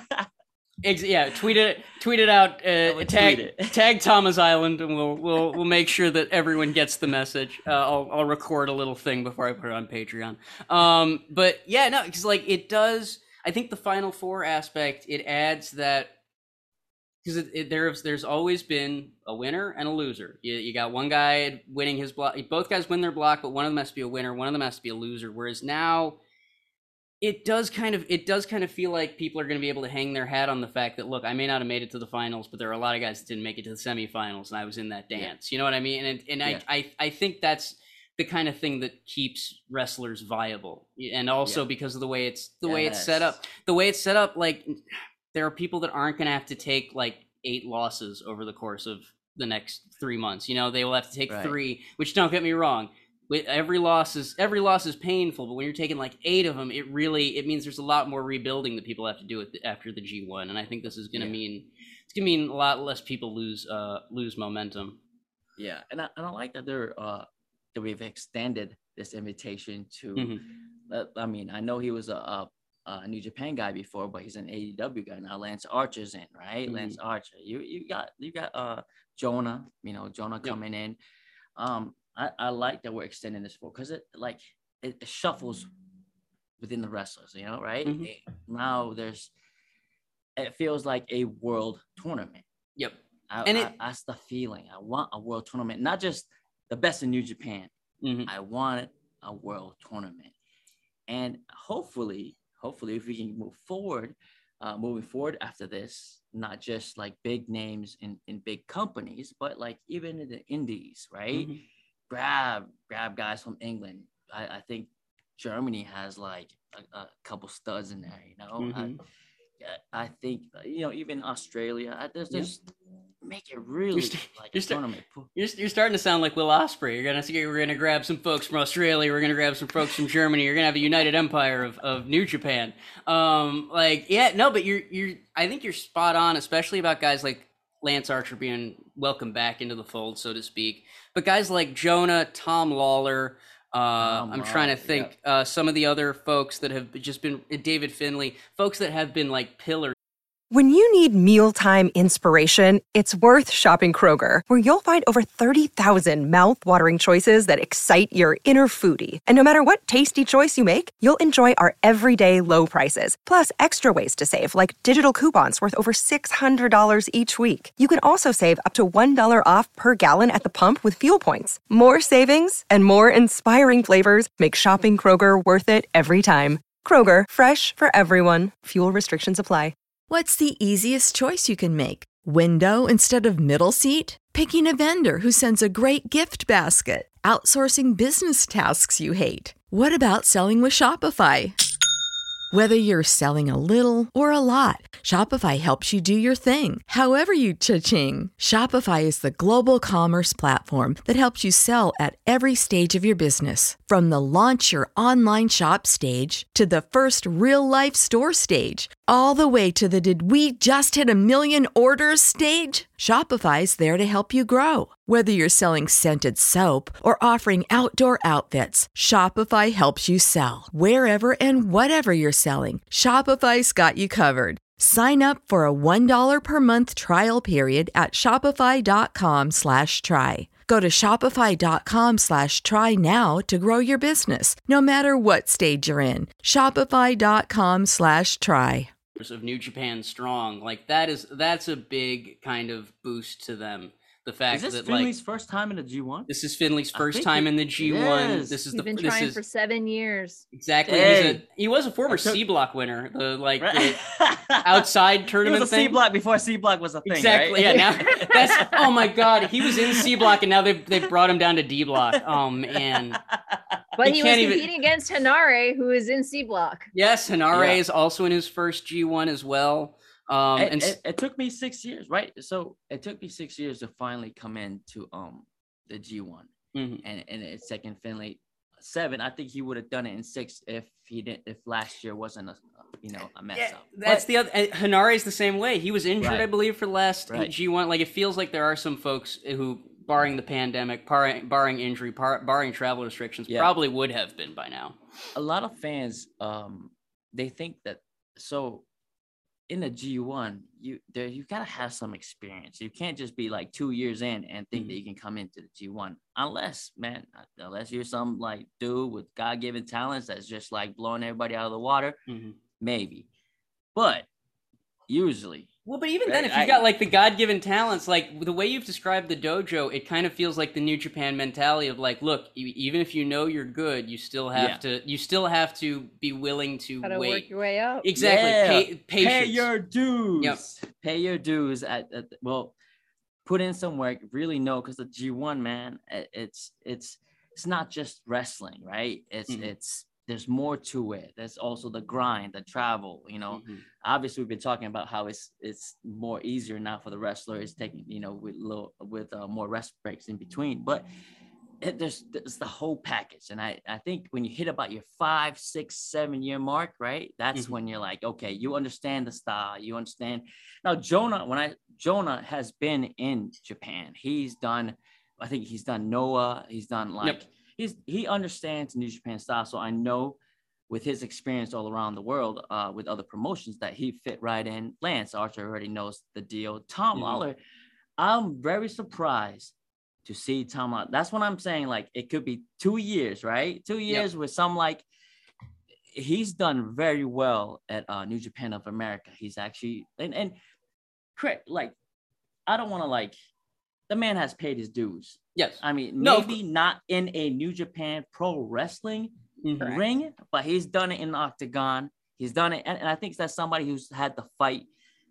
Speaker 5: Tweet it out. Tag Thomas Island, and we'll make sure that everyone gets the message. I'll record a little thing before I put it on Patreon. But yeah, no, because like it does. I think the Final Four aspect, it adds that, because there's always been a winner and a loser. You got one guy winning his block. Both guys win their block, but one of them has to be a winner. One of them has to be a loser. Whereas now, it does kind of feel like people are going to be able to hang their hat on the fact that, look, I may not have made it to the finals, but there are a lot of guys that didn't make it to the semifinals, and I was in that dance. You know what I mean? And I think that's the kind of thing that keeps wrestlers viable, and also because of the way it's set up. The way it's set up, like, there are people that aren't going to have to take like 8 losses over the course of the next 3 months. You know, they will have to take 3, which, don't get me wrong, every loss is painful, but when you're taking like 8 of them, it means there's a lot more rebuilding that people have to do after the G1. And I think this is going to mean a lot less people lose momentum.
Speaker 4: Yeah. And I like that that we've extended this invitation to, I mean, I know he was a New Japan guy before, but he's an AEW guy now. Lance Archer's in, right? Lance Archer. You got Jonah, Jonah coming in. I like that we're extending this for, because it shuffles within the wrestlers, right? Now it feels like a world tournament.
Speaker 5: Yep.
Speaker 4: That's the feeling. I want a world tournament, not just the best in New Japan. I want a world tournament. And hopefully if we can moving forward after this, not just like big names in big companies, but like even in the indies, right? Grab guys from England. I think Germany has like a couple studs in there, I think even Australia. There's just make it really like a tournament.
Speaker 5: You're starting to sound like Will Ospreay. We're gonna grab some folks from Australia. We're gonna grab some folks from Germany. You're gonna have a united empire of New Japan. But I think you're spot on, especially about guys like Lance Archer being welcomed back into the fold, so to speak. But guys like Jonah, Tom Lawler, I'm trying to think, some of the other folks that have just been, David Finlay, folks that have been like pillars.
Speaker 7: When you need mealtime inspiration, it's worth shopping Kroger, where you'll find over 30,000 mouth-watering choices that excite your inner foodie. And no matter what tasty choice you make, you'll enjoy our everyday low prices, plus extra ways to save, like digital coupons worth over $600 each week. You can also save up to $1 off per gallon at the pump with fuel points. More savings and more inspiring flavors make shopping Kroger worth it every time. Kroger, fresh for everyone. Fuel restrictions apply.
Speaker 2: What's the easiest choice you can make? Window instead of middle seat? Picking a vendor who sends a great gift basket? Outsourcing business tasks you hate? What about selling with Shopify? Whether you're selling a little or a lot, Shopify helps you do your thing, however you cha-ching. Shopify is the global commerce platform that helps you sell at every stage of your business. From the launch your online shop stage to the first real-life store stage, all the way to the did we just hit 1 million orders stage. Shopify's there to help you grow. Whether you're selling scented soap or offering outdoor outfits, Shopify helps you sell. Wherever and whatever you're selling, Shopify's got you covered. Sign up for a $1 per month trial period at shopify.com/try. Go to shopify.com/try now to grow your business, no matter what stage you're in. Shopify.com/try.
Speaker 5: of New Japan Strong. Like that's a big kind of boost to them. The fact
Speaker 4: is this
Speaker 5: that
Speaker 4: Finley's first time in the G1?
Speaker 5: This is Finley's first time in the G1. This is
Speaker 6: He's been trying for 7 years.
Speaker 5: Exactly.
Speaker 4: Hey.
Speaker 5: He was a former C Block winner. The outside tournament
Speaker 4: he was a
Speaker 5: thing.
Speaker 4: C Block before C Block was a thing.
Speaker 5: Exactly.
Speaker 4: Right?
Speaker 5: Yeah. Now that's oh my god. He was in C Block and now they've brought him down to D Block. Oh man.
Speaker 6: But he was competing against Hanare, who is in C Block.
Speaker 5: Yes, Hanare is also in his first G1 as well.
Speaker 4: It took me 6 years, right? So it took me 6 years to finally come into the G1, and it's second Finley 7. I think he would have done it in 6 if last year wasn't a mess up.
Speaker 5: That's the other. Hanare is the same way. He was injured, I believe, for last G1. Like it feels like there are some folks who, barring the pandemic, barring injury, barring travel restrictions, probably would have been by now.
Speaker 4: A lot of fans, they think that in the G1, you gotta have some experience. You can't just be like 2 years in and think that you can come into the G1, unless you're some like dude with God-given talents that's just like blowing everybody out of the water, maybe. But usually,
Speaker 5: well, but even then, if you got like the God-given talents, like the way you've described the dojo, it kind of feels like the New Japan mentality of like, look, even if you know you're good, you still have to be willing to wait.
Speaker 6: Work your way up.
Speaker 5: Exactly. Patience.
Speaker 4: Pay your dues. Yep. Pay your dues. Put in some work. Really know, because the G1, man, it's not just wrestling, right? It's there's more to it. There's also the grind, the travel, Obviously we've been talking about how it's more easier now for the wrestler. It's taking, with more rest breaks in between, but there's the whole package. And I think when you hit about your 5, 6, 7 year mark, right? That's when you're like, okay, you understand the style, you understand. Now, Jonah has been in Japan. I think he's done Noah. He's done he understands New Japan style. So I know with his experience all around the world with other promotions that he fit right in. Lance Archer already knows the deal. Tom Lawler, I'm very surprised to see Tom Lawler. That's what I'm saying. Like, it could be 2 years, right? 2 years with he's done very well at New Japan of America. He's actually, and like, I don't want to the man has paid his dues.
Speaker 5: Yes.
Speaker 4: I mean, maybe not in a New Japan pro wrestling ring, but he's done it in the octagon. He's done it. And I think that's somebody who's had the fight.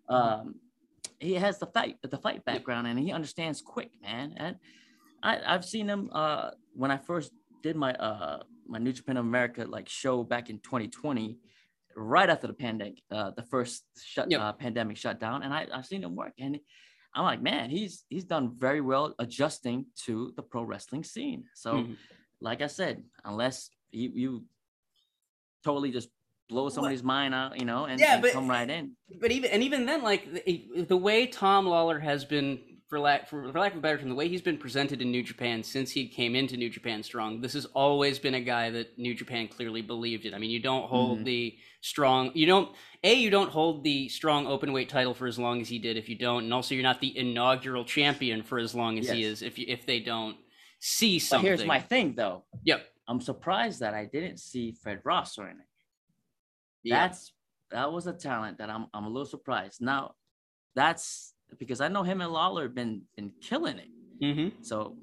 Speaker 4: He has the fight background, and he understands quick, man. And I've seen him when I first did my New Japan of America show back in 2020, right after the pandemic, the first pandemic shutdown. And I've seen him work, and I'm like, man, he's done very well adjusting to the pro wrestling scene. So, like I said, unless you totally just blow somebody's mind out, and come right in. But
Speaker 5: even then, the way Tom Lawler has been, for lack of a better term, the way he's been presented in New Japan since he came into New Japan Strong, this has always been a guy that New Japan clearly believed in. I mean, you don't hold the strong, you don't hold the strong openweight title for as long as he did if you don't, and also you're not the inaugural champion for as long as he is if they don't see something.
Speaker 4: But here's my thing, though.
Speaker 5: Yep.
Speaker 4: I'm surprised that I didn't see Fred Rosser in it. That was a talent that I'm a little surprised. Now, that's because I know him and Lawler have been killing it. So,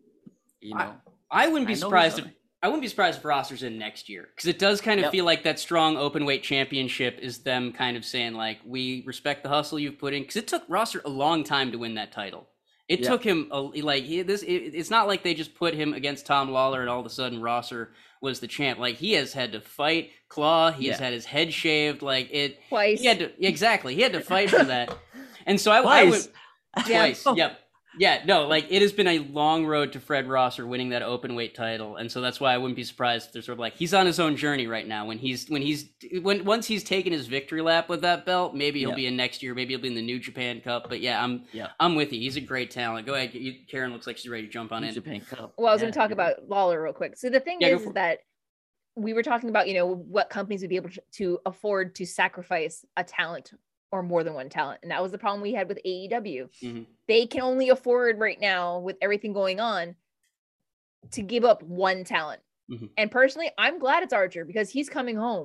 Speaker 5: I wouldn't be surprised if Rosser's in next year, because it does kind of feel like that strong openweight championship is them kind of saying like, we respect the hustle you've put in, because it took Rosser a long time to win that title. It took him it's not like they just put him against Tom Lawler and all of a sudden Rosser was the champ. Like, he has had to fight, claw. He has had his head shaved.
Speaker 6: Twice.
Speaker 5: He had to fight for that. And so I would twice. Yep. Yeah, no, it has been a long road to Fred Rosser winning that openweight title, and so that's why I wouldn't be surprised if there's sort of he's on his own journey right now. Once he's taken his victory lap with that belt, maybe he'll be in next year, maybe he'll be in the New Japan Cup. But I'm with you. He's a great talent. Go ahead, Karen looks like she's ready to jump on in.
Speaker 4: Japan Cup.
Speaker 6: Well, I was going to talk about Lawler real quick. So the thing is that we were talking about, what companies would be able to afford to sacrifice a talent or more than one talent. And that was the problem we had with AEW. They can only afford right now, with everything going on, to give up one talent. And personally, I'm glad it's Archer, because he's coming home.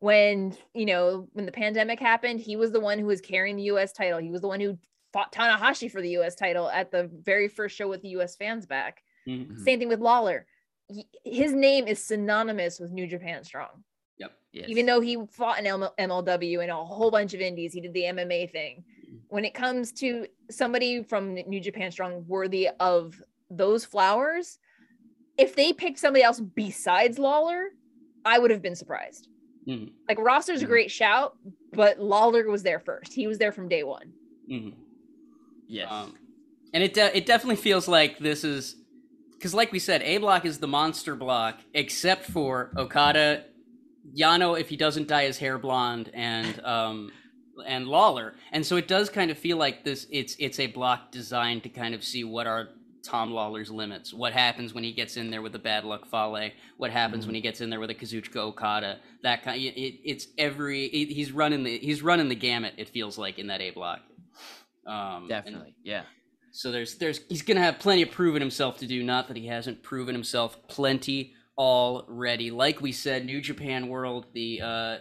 Speaker 6: when the pandemic happened, he was the one who was carrying the US title. He was the one who fought Tanahashi for the US title at the very first show with the US fans back.
Speaker 5: Mm-hmm.
Speaker 6: Same thing with Lawler. His name is synonymous with New Japan Strong.
Speaker 5: Yep.
Speaker 4: Yes.
Speaker 6: Even though he fought in MLW and a whole bunch of indies, he did the MMA thing. When it comes to somebody from New Japan Strong worthy of those flowers, if they picked somebody else besides Lawler, I would have been surprised.
Speaker 5: Mm-hmm.
Speaker 6: Like, Rosser's a great shout, but Lawler was there first. He was there from day one.
Speaker 5: Mm-hmm.
Speaker 4: Yes.
Speaker 5: And it definitely feels like this is, because like we said, A block is the monster block, except for Okada, Yano if he doesn't dye his hair blonde, and Lawler. And so it does kind of feel like this. It's a block designed to kind of see what are Tom Lawler's limits. What happens when he gets in there with a bad luck Fale? What happens when he gets in there with a Kazuchika Okada? That kind. He's running the gamut. It feels like in that A block.
Speaker 4: Definitely, yeah.
Speaker 5: So he's gonna have plenty of proving himself to do. Not that he hasn't proven himself plenty already. Like we said, New Japan World, the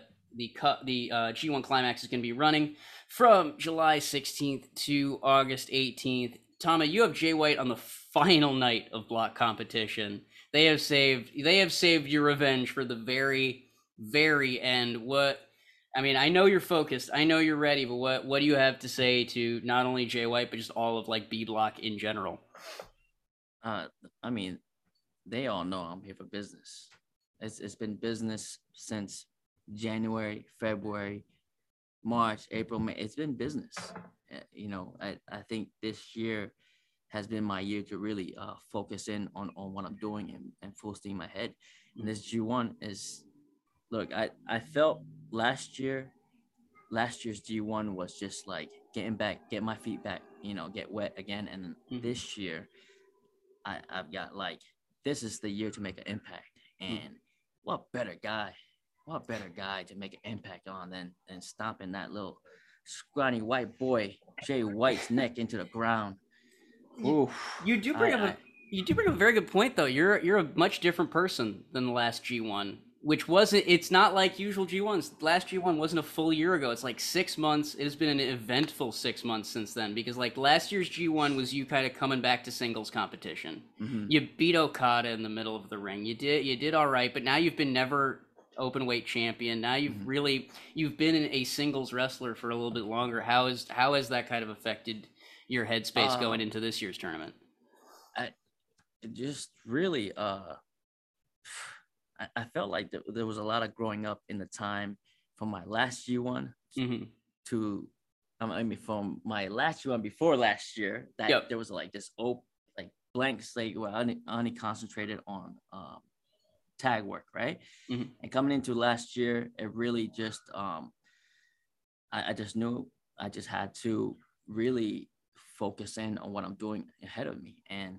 Speaker 5: G1 Climax is gonna be running from July 16th to August 18th. Tama, you have Jay White on the final night of block competition. They have saved your revenge for the very, very end. I know you're focused. I know you're ready, but what do you have to say to not only Jay White, but just all of like B block in general?
Speaker 4: They all know I'm here for business. It's been business since January, February, March, April, May. It's been business. I think this year has been my year to really focus in on what I'm doing and full steam ahead. And this G1 is, look, I felt last year's G1 was just like get my feet back, get wet again. And then this year, I've got like, this is the year to make an impact. And what better guy to make an impact on than stomping that little scrawny white boy Jay White's neck into the ground. Ooh,
Speaker 5: you do bring up a very good point though. You're a much different person than the last G1, which it's not like usual G1s. Last G1 wasn't a full year ago. It's like 6 months. It has been an eventful 6 months since then, because like last year's G1 was you kind of coming back to singles competition. Mm-hmm. You beat Okada in the middle of the ring. You did all right, but now you've been never open weight champion. Now you've been a singles wrestler for a little bit longer. How has that kind of affected your headspace going into this year's tournament?
Speaker 4: I felt like there was a lot of growing up in the time from my last G1 to from my last G1 before last year, that there was like this blank slate where I only concentrated on tag work, right? And coming into last year, it really just I just knew I just had to really focus in on what I'm doing ahead of me, and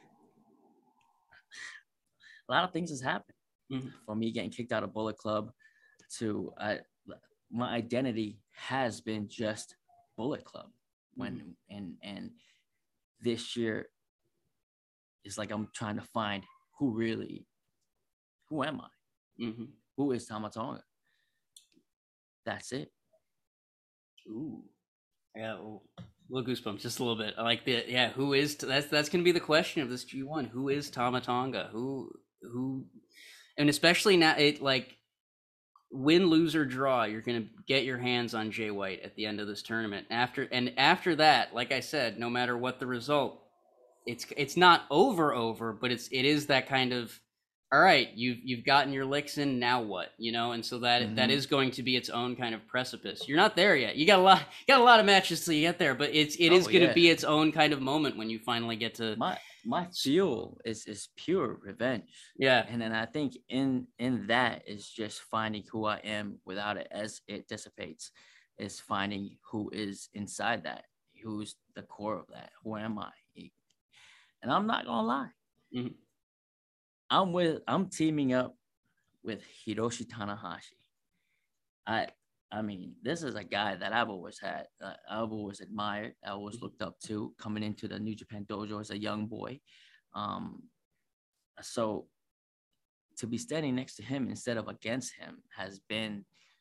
Speaker 4: a lot of things has happened. From me getting kicked out of Bullet Club to my identity has been just Bullet Club. And this year is like I'm trying to find who am I? Who is Tama Tonga? That's it.
Speaker 5: Ooh, yeah, little goosebumps, just a little bit. I like who is that's gonna be the question of this G1. Who is Tama Tonga? Who and especially now, win, lose, or draw, you're going to get your hands on Jay White at the end of this tournament. After that, like I said, no matter what the result, it's not over, but it is that kind of, all right, you've gotten your licks in, now what, and so that is going to be its own kind of precipice. You're not there yet. You got a lot of matches till you get there, but it is going to be its own kind of moment when you finally get to.
Speaker 4: My fuel is pure revenge.
Speaker 5: Yeah.
Speaker 4: And then I think in that is just finding who I am without it as it dissipates, is finding who is inside that, who's the core of that. Who am I? And I'm not gonna lie. I'm teaming up with Hiroshi Tanahashi. I mean, this is a guy that I've always had, I've always admired, I always looked up to coming into the New Japan Dojo as a young boy. So to be standing next to him instead of against him has been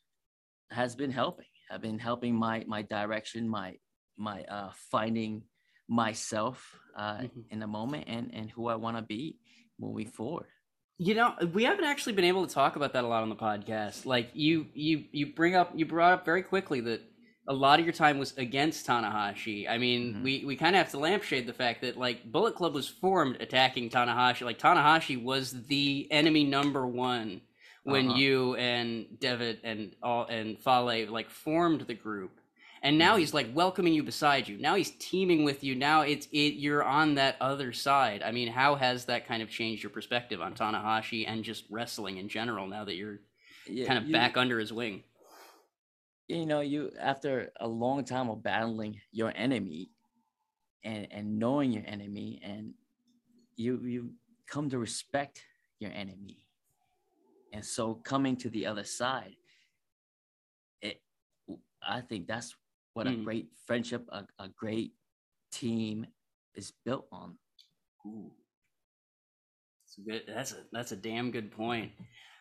Speaker 4: has been helping. Have been helping my direction, my finding myself in the moment and who I want to be moving forward.
Speaker 5: You know, we haven't actually been able to talk about that a lot on the podcast. Like you brought up very quickly that a lot of your time was against Tanahashi. I mean, we kind of have to lampshade the fact that like Bullet Club was formed attacking Tanahashi. Like Tanahashi was the enemy number one when you and Devitt and Fale like formed the group. And now he's like welcoming you beside you. Now he's teaming with you. Now you're on that other side. I mean, how has that kind of changed your perspective on Tanahashi and just wrestling in general now that you're kind of back under his wing?
Speaker 4: You know, you after a long time of battling your enemy and knowing your enemy, and you come to respect your enemy. And so coming to the other side, I think that's what a great friendship, a great team is built on.
Speaker 5: Ooh. That's a damn good point.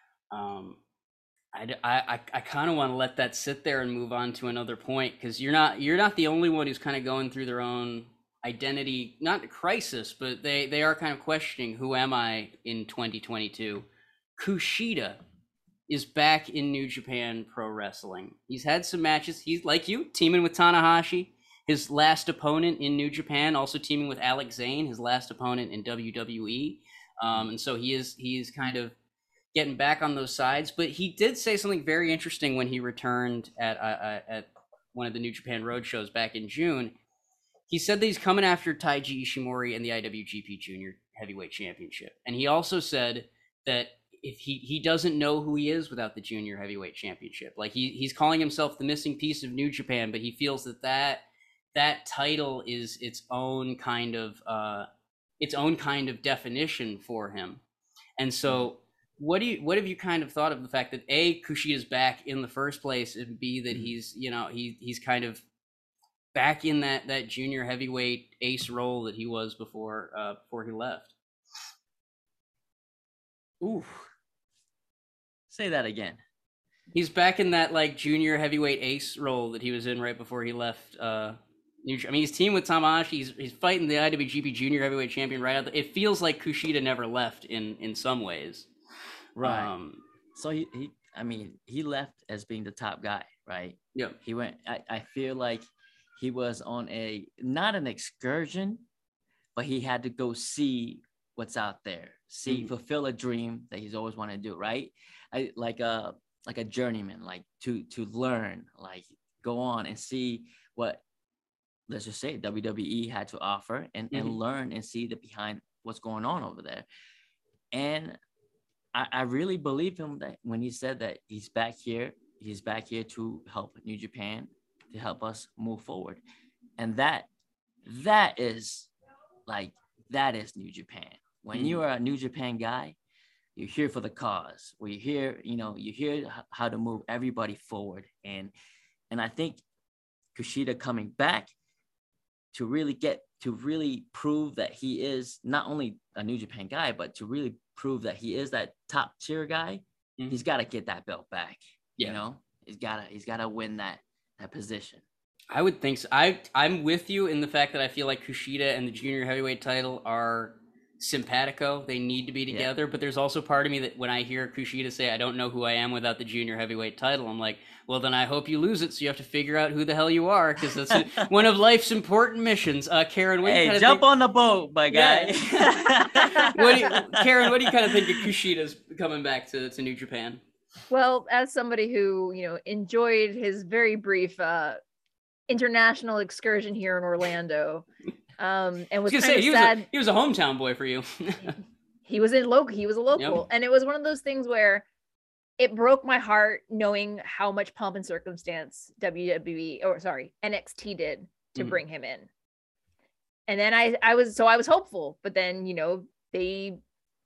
Speaker 5: I kind of want to let that sit there and move on to another point, because you're not the only one who's kind of going through their own identity, not a crisis, but they are kind of questioning, who am I in 2022? Kushida is back in New Japan Pro Wrestling. He's had some matches. He's like you, teaming with Tanahashi. His last opponent in New Japan, also teaming with Alex Zane, his last opponent in WWE. And so he is kind of getting back on those sides. But he did say something very interesting when he returned at one of the New Japan Road shows back in June. He said that he's coming after Taiji Ishimori and the IWGP Junior Heavyweight Championship. And he also said that if he doesn't know who he is without the Junior Heavyweight Championship. Like he's calling himself the missing piece of New Japan, but he feels that title is its own kind of definition for him. And so what have you kind of thought of the fact that A, Kushida's back in the first place, and B, that he's kind of back in that junior heavyweight ace role that he was before he left?
Speaker 4: Ooh. Say that again.
Speaker 5: He's back in that like junior heavyweight ace role that he was in right before he left. He's teamed with Tanahashi. He's fighting the IWGP Junior Heavyweight Champion right out. It feels like Kushida never left in some ways.
Speaker 4: Right. So he left as being the top guy, right?
Speaker 5: Yeah.
Speaker 4: He went. I feel like he was on not an excursion, but he had to go see what's out there. Fulfill a dream that he's always wanted to do, right? Like a journeyman, like to learn, like go on and see what, let's just say, WWE had to offer and learn and see the behind what's going on over there. And I really believe him that when he said that he's back here to help New Japan, to help us move forward. And that is New Japan. When you are a New Japan guy, you're here for the cause. You're here how to move everybody forward. And I think Kushida coming back to really prove that he is not only a New Japan guy, but to really prove that he is that top tier guy, he's got to get that belt back. Yeah. You know, he's got to win that position.
Speaker 5: I would think so. I'm with you in the fact that I feel like Kushida and the junior heavyweight title are simpatico. They need to be together, but there's also part of me that when I hear Kushida say, I don't know who I am without the junior heavyweight title, I'm like, well, then I hope you lose it, so you have to figure out who the hell you are, because that's one of life's important missions. Karen, what do you
Speaker 4: jump on the boat, my guy.
Speaker 5: Yeah. Karen, what do you kind of think of Kushida's coming back to New Japan?
Speaker 6: Well, as somebody who, enjoyed his very brief international excursion here in Orlando, and was kind of sad.
Speaker 5: He was a hometown boy for you.
Speaker 6: He was a local,
Speaker 5: Yep.
Speaker 6: And it was one of those things where it broke my heart knowing how much pomp and circumstance NXT did to bring him in. And then I was hopeful, but then they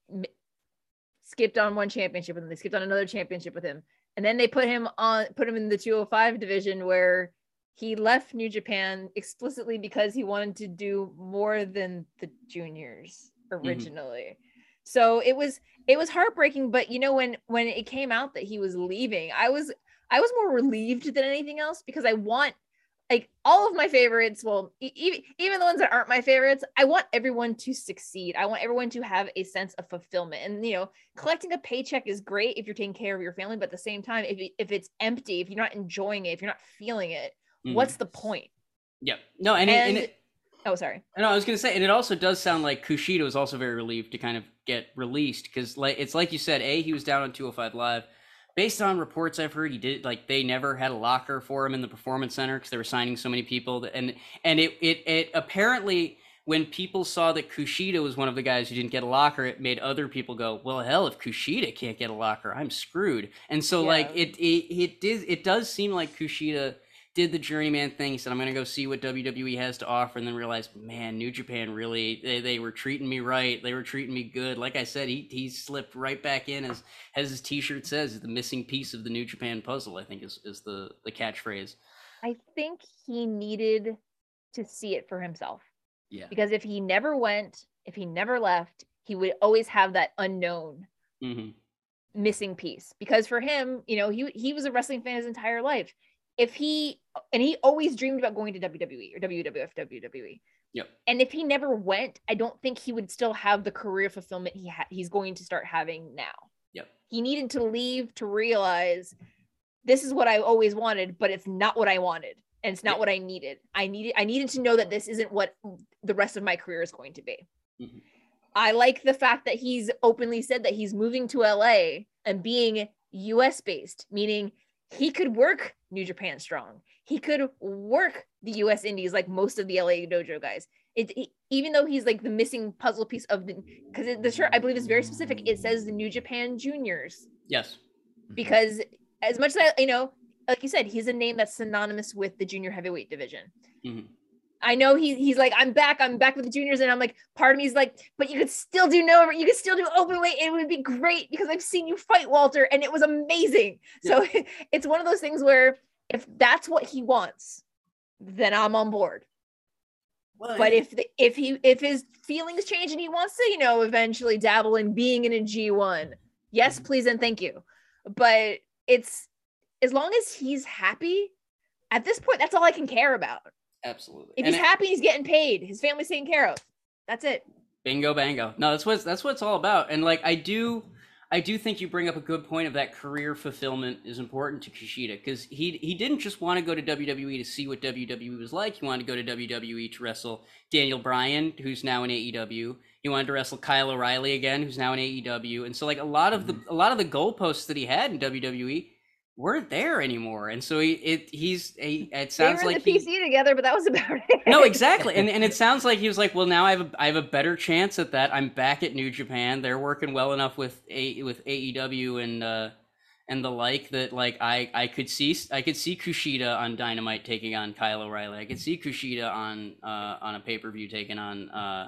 Speaker 6: skipped on one championship and then they skipped on another championship with him, and then they put him in the 205 division, where he left New Japan explicitly because he wanted to do more than the juniors originally. So it was heartbreaking, but when it came out that he was leaving, I was I was more relieved than anything else because I want like all of my favorites. Well, even the ones that aren't my favorites, I want everyone to succeed. I want everyone to have a sense of fulfillment. And, you know, collecting a paycheck is great if you're taking care of your family. But at the same time, if it's empty, if you're not enjoying it, if you're not feeling it, what's the point?
Speaker 5: Yep. No,
Speaker 6: oh, sorry.
Speaker 5: No, I was going to say, and it also does sound like Kushida was also very relieved to kind of get released because, like, it's like you said, he was down on 205 Live. Based on reports I've heard, he did like they never had a locker for him in the Performance Center because they were signing so many people. And it apparently when people saw that Kushida was one of the guys who didn't get a locker, it made other people go, well, hell, if Kushida can't get a locker, I'm screwed. And so like it does seem like Kushida did the journeyman thing. He said, I'm going to go see what WWE has to offer, and then realized, man, New Japan really, they were treating me right. They were treating me good. Like I said, he slipped right back in, as his t-shirt says, the missing piece of the New Japan puzzle, I think is the catchphrase.
Speaker 6: I think he needed to see it for himself.
Speaker 4: Yeah.
Speaker 6: Because if he never went, if he never left, he would always have that unknown missing piece. Because for him, you know, he was a wrestling fan his entire life. He always dreamed about going to WWE or WWF, WWE.
Speaker 5: Yep.
Speaker 6: And if he never went, I don't think he would still have the career fulfillment he's going to start having now.
Speaker 5: Yep.
Speaker 6: He needed to leave to realize this is what I always wanted, but it's not what I wanted. And it's not what I needed. I needed to know that this isn't what the rest of my career is going to be. Mm-hmm. I like the fact that he's openly said that he's moving to LA and being US based, meaning he could work New Japan Strong. He could work the US Indies like most of the LA Dojo guys. Even though he's like the missing puzzle piece of because the shirt I believe is very specific. It says the New Japan Juniors.
Speaker 5: Yes.
Speaker 6: Because as much as like you said, he's a name that's synonymous with the junior heavyweight division. Mm-hmm. I know he's like, I'm back with the juniors. And I'm like, part of me is like, but you could still do you could still do open weight. It would be great because I've seen you fight Walter and it was amazing. Yeah. So it's one of those things where if that's what he wants, then I'm on board. Well, but if his feelings change and he wants to, eventually dabble in being in a G1, yes, please and thank you. But it's as long as he's happy at this point, that's all I can care about.
Speaker 5: Absolutely.
Speaker 6: If he's happy, he's getting paid. His family's taken care of. That's it.
Speaker 5: Bingo, bango. No, that's what it's all about. And like, I do think you bring up a good point of that career fulfillment is important to Kushida because he didn't just want to go to WWE to see what WWE was like. He wanted to go to WWE to wrestle Daniel Bryan, who's now in AEW. He wanted to wrestle Kyle O'Reilly again, who's now in AEW. And so like a lot of the goalposts that he had in WWE weren't there anymore, and so it sounds
Speaker 6: they were
Speaker 5: like
Speaker 6: the PC together, but that was about it.
Speaker 5: No, exactly, and it sounds like he was like, well, now I have a better chance at that. I'm back at New Japan. They're working well enough with AEW and the like that like I could see Kushida on Dynamite taking on Kyle O'Reilly. I could see Kushida on a pay-per-view taking on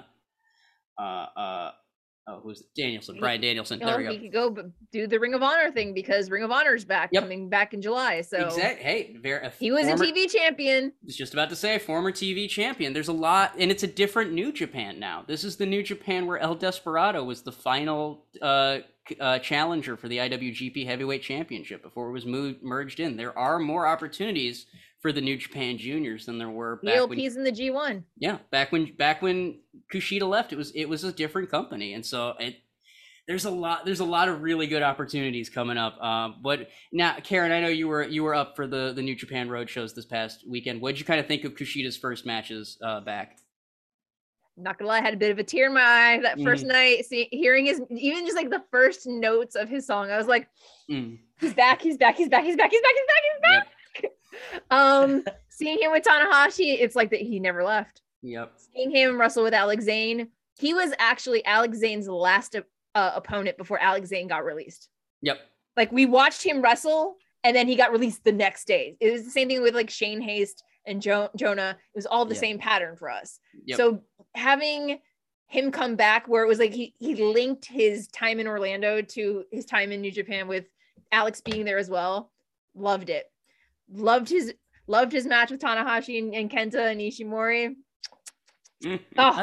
Speaker 5: who's Danielson? Brian Danielson. There we go.
Speaker 6: He could go do the Ring of Honor thing because Ring of Honor's back, coming back in July. So
Speaker 5: Hey,
Speaker 6: he was a TV champion.
Speaker 5: I was just about to say, former TV champion. There's a lot, and it's a different New Japan now. This is the New Japan where El Desperado was the final challenger for the IWGP Heavyweight Championship before it was merged in. There are more opportunities for the New Japan Juniors than there were back when
Speaker 6: in the G1.
Speaker 5: Yeah, back when Kushida left, it was a different company, and so there's a lot of really good opportunities coming up. But now, Karen, I know you were up for the New Japan Road shows this past weekend. What did you kind of think of Kushida's first matches back?
Speaker 6: Not gonna lie, I had a bit of a tear in my eye that first night, hearing his, even just like the first notes of his song. I was like, he's back. Yep. Seeing him with Tanahashi, it's like that he never left.
Speaker 5: Yep.
Speaker 6: Seeing him wrestle with Alex Zane, he was actually Alex Zane's last opponent before Alex Zane got released.
Speaker 5: Yep.
Speaker 6: Like we watched him wrestle, and then he got released the next day. It was the same thing with like Shane Haste and Jonah. It was all the same pattern for us. Yep. So having him come back, where it was like he linked his time in Orlando to his time in New Japan with Alex being there as well. Loved it. Loved his match with Tanahashi and Kenta and Ishimori.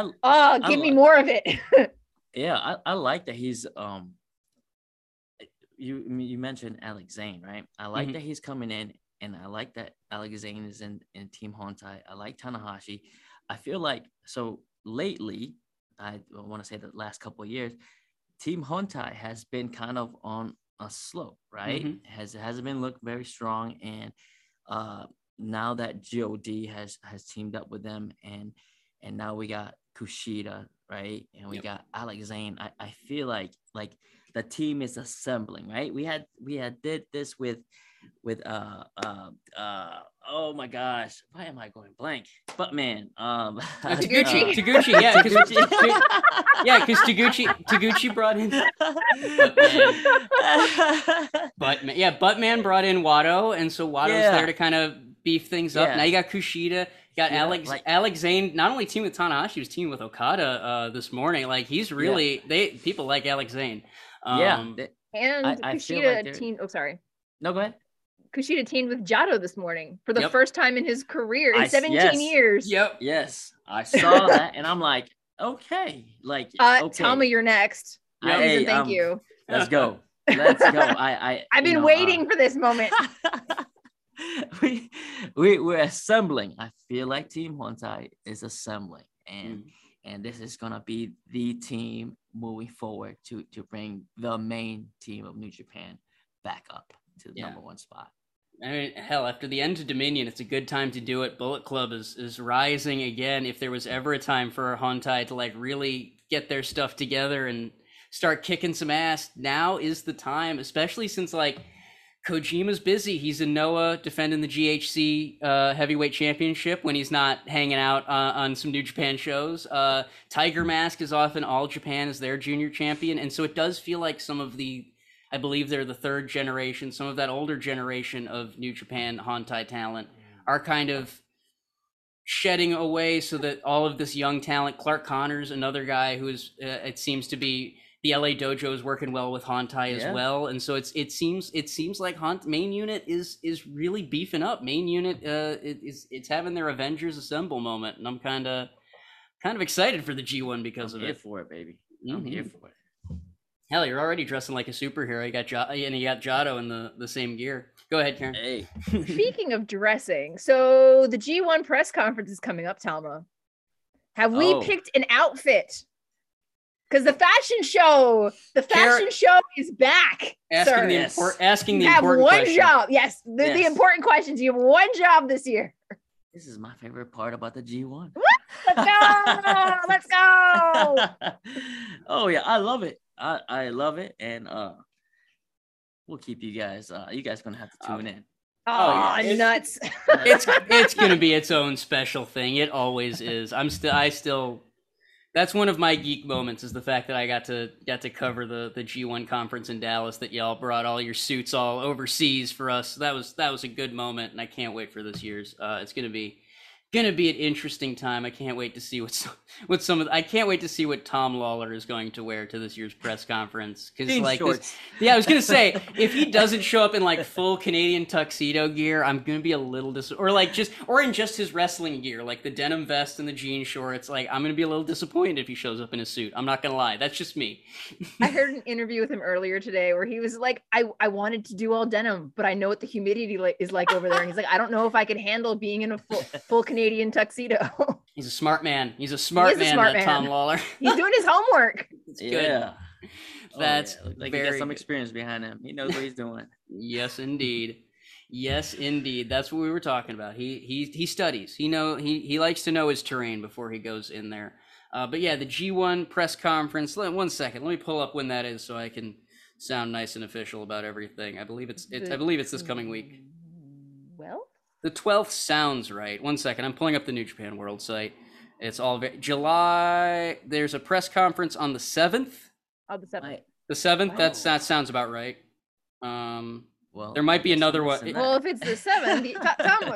Speaker 6: Give me more of it.
Speaker 4: Yeah, I like that he's you mentioned Alex Zane, right? I like that he's coming in, and I like that Alex Zane is in Team Hontai. I like Tanahashi. I feel like so lately, I want to say the last couple of years, Team Hontai has been kind of on a slope, right? Hasn't been looked very strong, and now that God has teamed up with them, and now we got Kushida, right? And we got Alex Zane. I feel like the team is assembling, right? We had did this with oh my gosh, why am I going blank? But man,
Speaker 5: Taguchi, yeah, because Taguchi brought in Buttman brought in Wado, and so Wado's there to kind of beef things up. Now you got Kushida, you got Alex Zane, not only teamed with Tanahashi, he was teamed with Okada this morning. Like he's really people like Alex Zane.
Speaker 6: And Kushida like teamed. Oh, sorry.
Speaker 4: No, go ahead.
Speaker 6: Kushida teamed with Jado this morning for the first time in his career in 17 years.
Speaker 4: Yes, I saw that, and I'm like, okay, okay.
Speaker 6: Tama, you're next. Thank you.
Speaker 4: Let's go. I've
Speaker 6: been waiting for this moment.
Speaker 4: We're assembling. I feel like Team Hontai is assembling, and this is gonna be the team moving forward to bring the main team of New Japan back up to the number one spot.
Speaker 5: I mean, hell, after the end of Dominion, it's a good time to do it. Bullet Club is rising again. If there was ever a time for Hontai to like really get their stuff together and start kicking some ass, now is the time, especially since like Kojima's busy. He's in Noah defending the GHC heavyweight championship when he's not hanging out on some New Japan shows. Tiger Mask is off in All Japan as their junior champion. And so it does feel like some of I believe they're the third generation, some of that older generation of New Japan Hontai talent are kind of shedding away so that all of this young talent, Clark Connors, another guy who is, it seems to be, the LA dojo is working well with Hontai as well. And so it seems like main unit is really beefing up. Main unit it's having their Avengers Assemble moment. And I'm kind of excited for the G1 because of it.
Speaker 4: I'm here for it, baby. I'm here for it.
Speaker 5: Hell, you're already dressing like a superhero. You got Jado in the same gear. Go ahead, Karen.
Speaker 4: Hey.
Speaker 6: Speaking of dressing, so the G1 press conference is coming up, Talma. Have we picked an outfit? Because the fashion show is back.
Speaker 5: Asking the important
Speaker 6: you have one
Speaker 5: question.
Speaker 6: job. Yes, the important questions. You have one job this year.
Speaker 4: This is my favorite part about the G1.
Speaker 6: Let's go! Let's go!
Speaker 4: Oh yeah, I love it. I love it, and we'll keep you guys. You guys gonna have to tune in.
Speaker 6: Nuts!
Speaker 5: It's gonna be its own special thing. It always is. I still. That's one of my geek moments, is the fact that I got to cover the G1 conference in Dallas. That y'all brought all your suits all overseas for us. That was a good moment, and I can't wait for this year's. It's gonna be an interesting time. I can't wait to see I can't wait to see what Tom Lawler is going to wear to this year's press conference. Because I was gonna say, if he doesn't show up in like full Canadian tuxedo gear, I'm gonna be a little or in just his wrestling gear, like the denim vest and the jean shorts. Like I'm gonna be a little disappointed if he shows up in a suit. I'm not gonna lie, that's just me.
Speaker 6: I heard an interview with him earlier today where he was like, I wanted to do all denim, but I know what the humidity is like over there, and he's like, I don't know if I could handle being in a full Canadian tuxedo.
Speaker 5: He's a smart man. He's a smart man. Tom Lawler.
Speaker 6: He's doing his homework.
Speaker 4: Yeah.
Speaker 5: That's
Speaker 4: he got some experience behind him. He knows what he's doing.
Speaker 5: Yes, indeed. Yes, indeed. That's what we were talking about. He studies. He likes to know his terrain before he goes in there. But yeah, the G1 press conference. One second. Let me pull up when that is so I can sound nice and official about everything. I believe it's this coming week.
Speaker 6: Well,
Speaker 5: the 12th sounds right. One second. I'm pulling up the New Japan World site. It's all July. There's a press conference on the 7th.
Speaker 6: Oh, the 7th.
Speaker 5: The 7th. Wow. That sounds about right. Well, there might be another one.
Speaker 6: Well, if it's the 7th, Tom,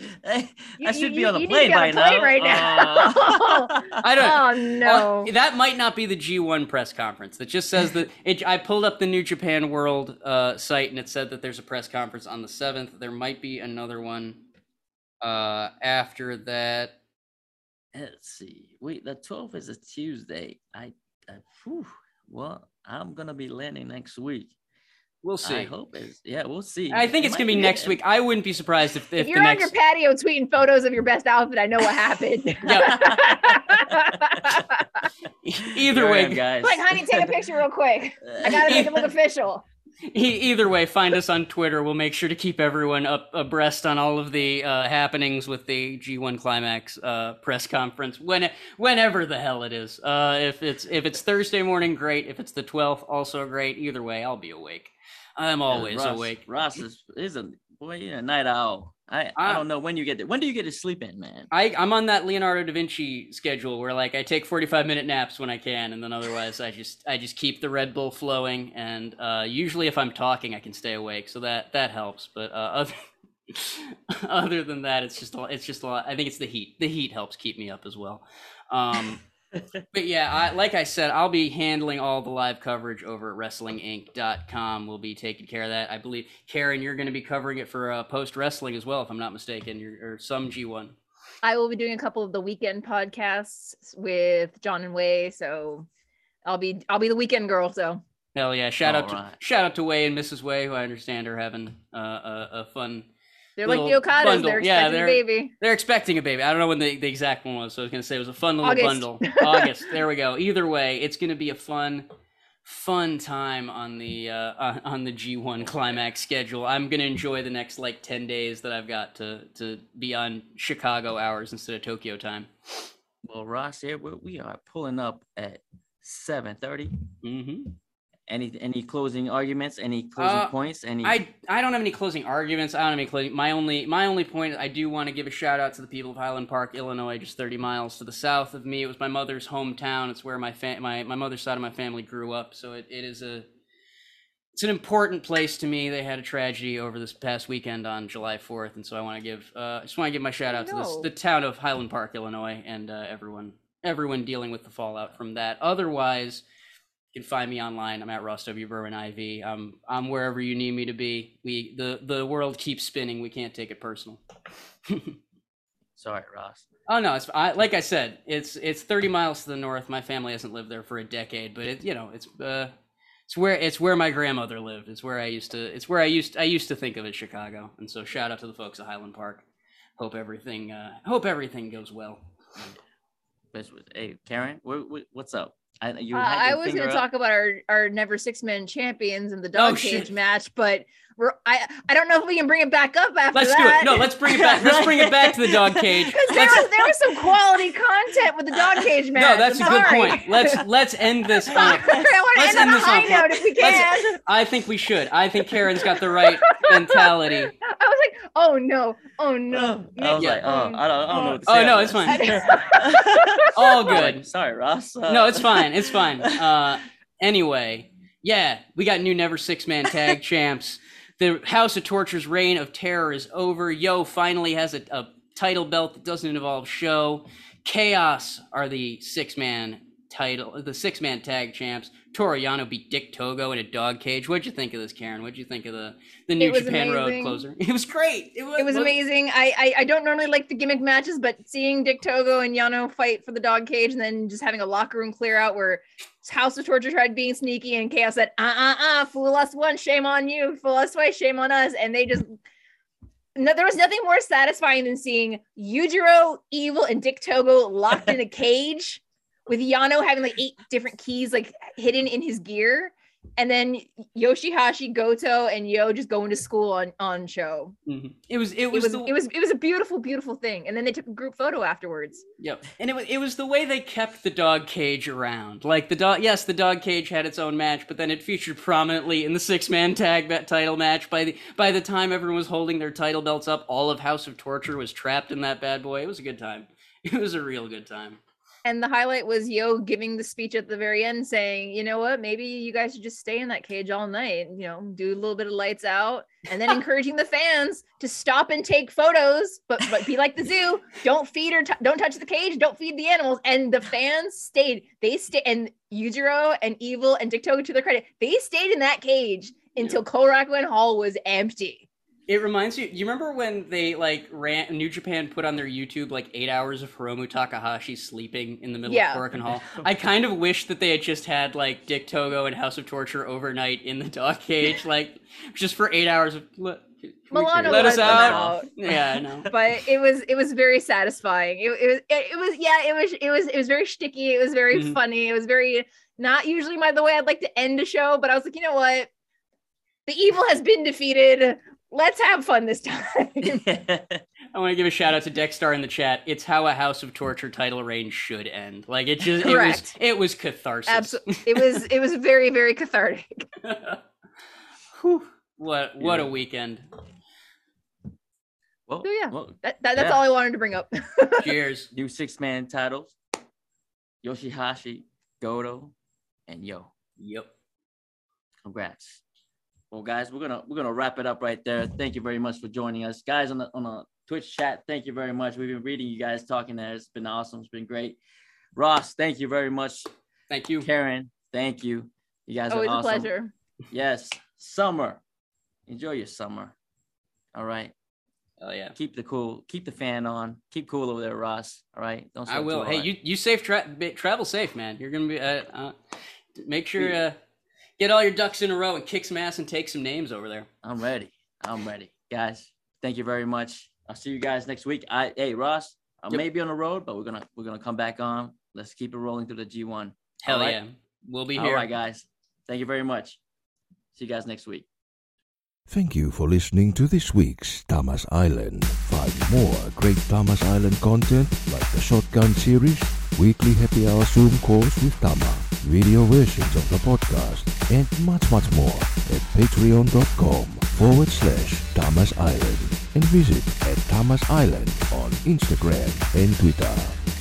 Speaker 4: I should be on the plane by now.
Speaker 6: Right now.
Speaker 5: I don't.
Speaker 6: Oh no.
Speaker 5: That might not be the G1 press conference. That just says that. I pulled up the New Japan World site, and it said that there's a press conference on the 7th. There might be another one after that.
Speaker 4: Let's see. Wait, the 12th is a Tuesday. Well, I'm gonna be landing next week.
Speaker 5: We'll see.
Speaker 4: I hope we'll see.
Speaker 5: I think it's gonna be next week. I wouldn't be surprised if
Speaker 6: you're on your patio tweeting photos of your best outfit. I know what happened.
Speaker 5: Either way,
Speaker 4: guys.
Speaker 6: Like, honey, take a picture real quick. I gotta make it look official.
Speaker 5: Either way, find us on Twitter. We'll make sure to keep everyone abreast on all of the happenings with the G1 Climax press conference whenever the hell it is. If it's Thursday morning, great. If it's the 12th, also great. Either way, I'll be awake. I'm always awake.
Speaker 4: Ross is a night owl. I don't know when you get there. When do you get to sleep in, man?
Speaker 5: I'm on that Leonardo da Vinci schedule where like I take 45-minute naps when I can, and then otherwise I just keep the Red Bull flowing, and usually if I'm talking I can stay awake, so that helps. But other than that, it's just a lot. I think it's the heat. The heat helps keep me up as well. But yeah, like I said, I'll be handling all the live coverage over at WrestlingInc.com. We'll be taking care of that. I believe, Karen, you're going to be covering it for Post Wrestling as well, if I'm not mistaken, or some G1.
Speaker 6: I will be doing a couple of the weekend podcasts with John and Wai, so I'll be the weekend girl. So
Speaker 5: hell yeah! Shout out to Wai and Mrs. Wai, who I understand are having a fun.
Speaker 6: They're like the Okadas. Bundle. They're expecting a baby.
Speaker 5: They're expecting a baby. I don't know when the exact one was, so I was going to say it was a fun little bundle. August. There we go. Either way, it's going to be a fun time on the G1 Climax schedule. I'm going to enjoy the next like 10 days that I've got to be on Chicago hours instead of Tokyo time.
Speaker 4: Well, Ross, here we are pulling up at 7:30.
Speaker 5: Mm-hmm.
Speaker 4: Any closing arguments? Any closing points?
Speaker 5: I don't have any closing arguments. I don't have any closing. My only point is I do want to give a shout out to the people of Highland Park, Illinois, just 30 miles to the south of me. It was my mother's hometown. It's where my mother's side of my family grew up. So it's an important place to me. They had a tragedy over this past weekend on July 4th, and so I want to give my shout out to the town of Highland Park, Illinois, and everyone dealing with the fallout from that. Otherwise, you can find me online. I'm at Ross W. Berman IV. I'm wherever you need me to be. The world keeps spinning. We can't take it personal.
Speaker 4: Sorry, Ross.
Speaker 5: Oh no, like I said, it's 30 miles to the north. My family hasn't lived there for a decade, but it's where my grandmother lived. It's where I used to think of as Chicago. And so shout out to the folks at Highland Park. Hope everything goes well.
Speaker 4: Hey, Karen, what's up?
Speaker 6: I was going to talk about our Never Six-Man champions in the dog cage match, but I don't know if we can bring it back up after
Speaker 5: Let's
Speaker 6: that.
Speaker 5: do it. No, let's bring it back. Let's bring it back to the dog cage.
Speaker 6: Because there was some quality content with the dog cage match.
Speaker 5: No, that's a good point. Let's end this on
Speaker 6: I want to end on a high note if we can.
Speaker 5: I think we should. I think Karen's got the right mentality.
Speaker 6: I was like, oh no.
Speaker 4: I was like, I don't know what to say.
Speaker 5: Oh no, it's fine. All good.
Speaker 4: Sorry, Ross.
Speaker 5: No, it's fine. It's fine. Anyway, yeah, we got new Never Six-Man tag champs. The House of Torture's reign of terror is over. Yo finally has a title belt that doesn't involve show. Chaos are the six-man tag champs. Toru Yano beat Dick Togo in a dog cage. What'd you think of this, Karen? What'd you think of the New Japan Road closer? It was great.
Speaker 6: It was amazing. I don't normally like the gimmick matches, but seeing Dick Togo and Yano fight for the dog cage and then just having a locker room clear out where House of Torture tried being sneaky and Chaos said, fool us once, shame on you. Fool us twice, shame on us. And they just... No, there was nothing more satisfying than seeing Yujiro, Evil, and Dick Togo locked in a cage with Yano having like 8 different keys like hidden in his gear, and then Yoshihashi, Goto, and Yo just going to school on show.
Speaker 5: Mm-hmm. It was
Speaker 6: a beautiful thing, and then they took a group photo afterwards.
Speaker 5: Yep, and it was the way they kept the dog cage around. Like the dog cage had its own match, but then it featured prominently in the 6-man tag title match. By the time everyone was holding their title belts up, all of House of Torture was trapped in that bad boy. It was a good time. It was a real good time.
Speaker 6: And the highlight was Yo giving the speech at the very end saying, you know what, maybe you guys should just stay in that cage all night, do a little bit of lights out, and then encouraging the fans to stop and take photos, but be like the zoo, don't feed or don't touch the cage, don't feed the animals. And the fans stayed. They stayed, and Yujiro and Evil and Dick Togo, to their credit, they stayed in that cage until Korakuen Hall was empty.
Speaker 5: It reminds you remember when they New Japan put on their YouTube 8 hours of Hiromu Takahashi sleeping in the middle of Korakuen Hall? I kind of wish that they had just had Dick Togo and House of Torture overnight in the dog cage, just for 8 hours of
Speaker 6: Milano
Speaker 5: let us out. Yeah, I know.
Speaker 6: But it was very satisfying. It was very sticky. It was very funny. It was very not usually the way I'd like to end a show, but I was like, you know what? The evil has been defeated. Let's have fun this time.
Speaker 5: I want to give a shout out to Dexstar in the chat. It's how a House of Torture title reign should end. It was catharsis.
Speaker 6: Absolutely. It was very, very cathartic.
Speaker 5: Whew. What a weekend.
Speaker 6: Well, that's all I wanted to bring up.
Speaker 5: Cheers.
Speaker 4: New 6-man titles. Yoshihashi, Goto, and Yo.
Speaker 5: Yep.
Speaker 4: Congrats. Well, guys, we're gonna wrap it up right there. Thank you very much for joining us, guys, on the Twitch chat. Thank you very much. We've been reading you guys talking there. It's been awesome. It's been great. Ross, thank you very much.
Speaker 5: Thank you.
Speaker 4: Karen, thank you. You guys
Speaker 6: always
Speaker 4: are awesome.
Speaker 6: A pleasure.
Speaker 4: Yes, summer. Enjoy your summer. All right.
Speaker 5: Oh yeah.
Speaker 4: Keep the fan on. Keep cool over there, Ross. All right.
Speaker 5: Don't. I will. Hey, you safe travel safe, man. You're gonna be make sure get all your ducks in a row and kick some ass and take some names over there.
Speaker 4: I'm ready, guys. Thank you very much. I'll see you guys next week. Hey Ross, I may be on the road, but we're gonna come back on. Let's keep it rolling through the G1.
Speaker 5: Hell yeah, we'll be here.
Speaker 4: All right, guys. Thank you very much. See you guys next week.
Speaker 3: Thank you for listening to this week's Tama's Island. Find more great Tama's Island content like the Shotgun series, weekly happy hour Zoom calls with Tama, video versions of the podcast, and much more at patreon.com/Tama's Island and visit at Tama's Island on Instagram and Twitter.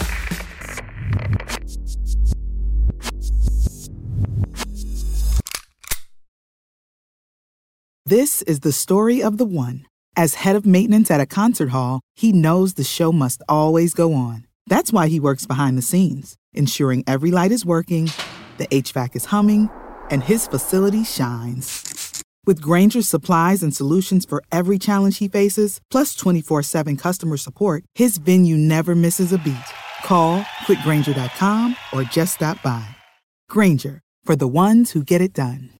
Speaker 1: This is the story of the one. As head of maintenance at a concert hall, he knows the show must always go on. That's why he works behind the scenes, ensuring every light is working, the HVAC is humming, and his facility shines. With Grainger's supplies and solutions for every challenge he faces, plus 24/7 customer support, his venue never misses a beat. Call quickgrainger.com or just stop by. Grainger, for the ones who get it done.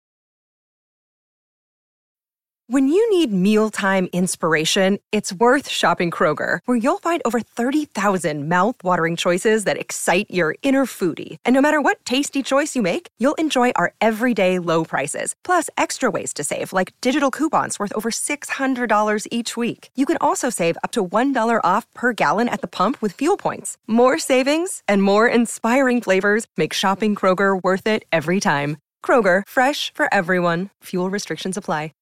Speaker 7: When you need mealtime inspiration, it's worth shopping Kroger, where you'll find over 30,000 mouth-watering choices that excite your inner foodie. And no matter what tasty choice you make, you'll enjoy our everyday low prices, plus extra ways to save, like digital coupons worth over $600 each week. You can also save up to $1 off per gallon at the pump with fuel points. More savings and more inspiring flavors make shopping Kroger worth it every time. Kroger, fresh for everyone. Fuel restrictions apply.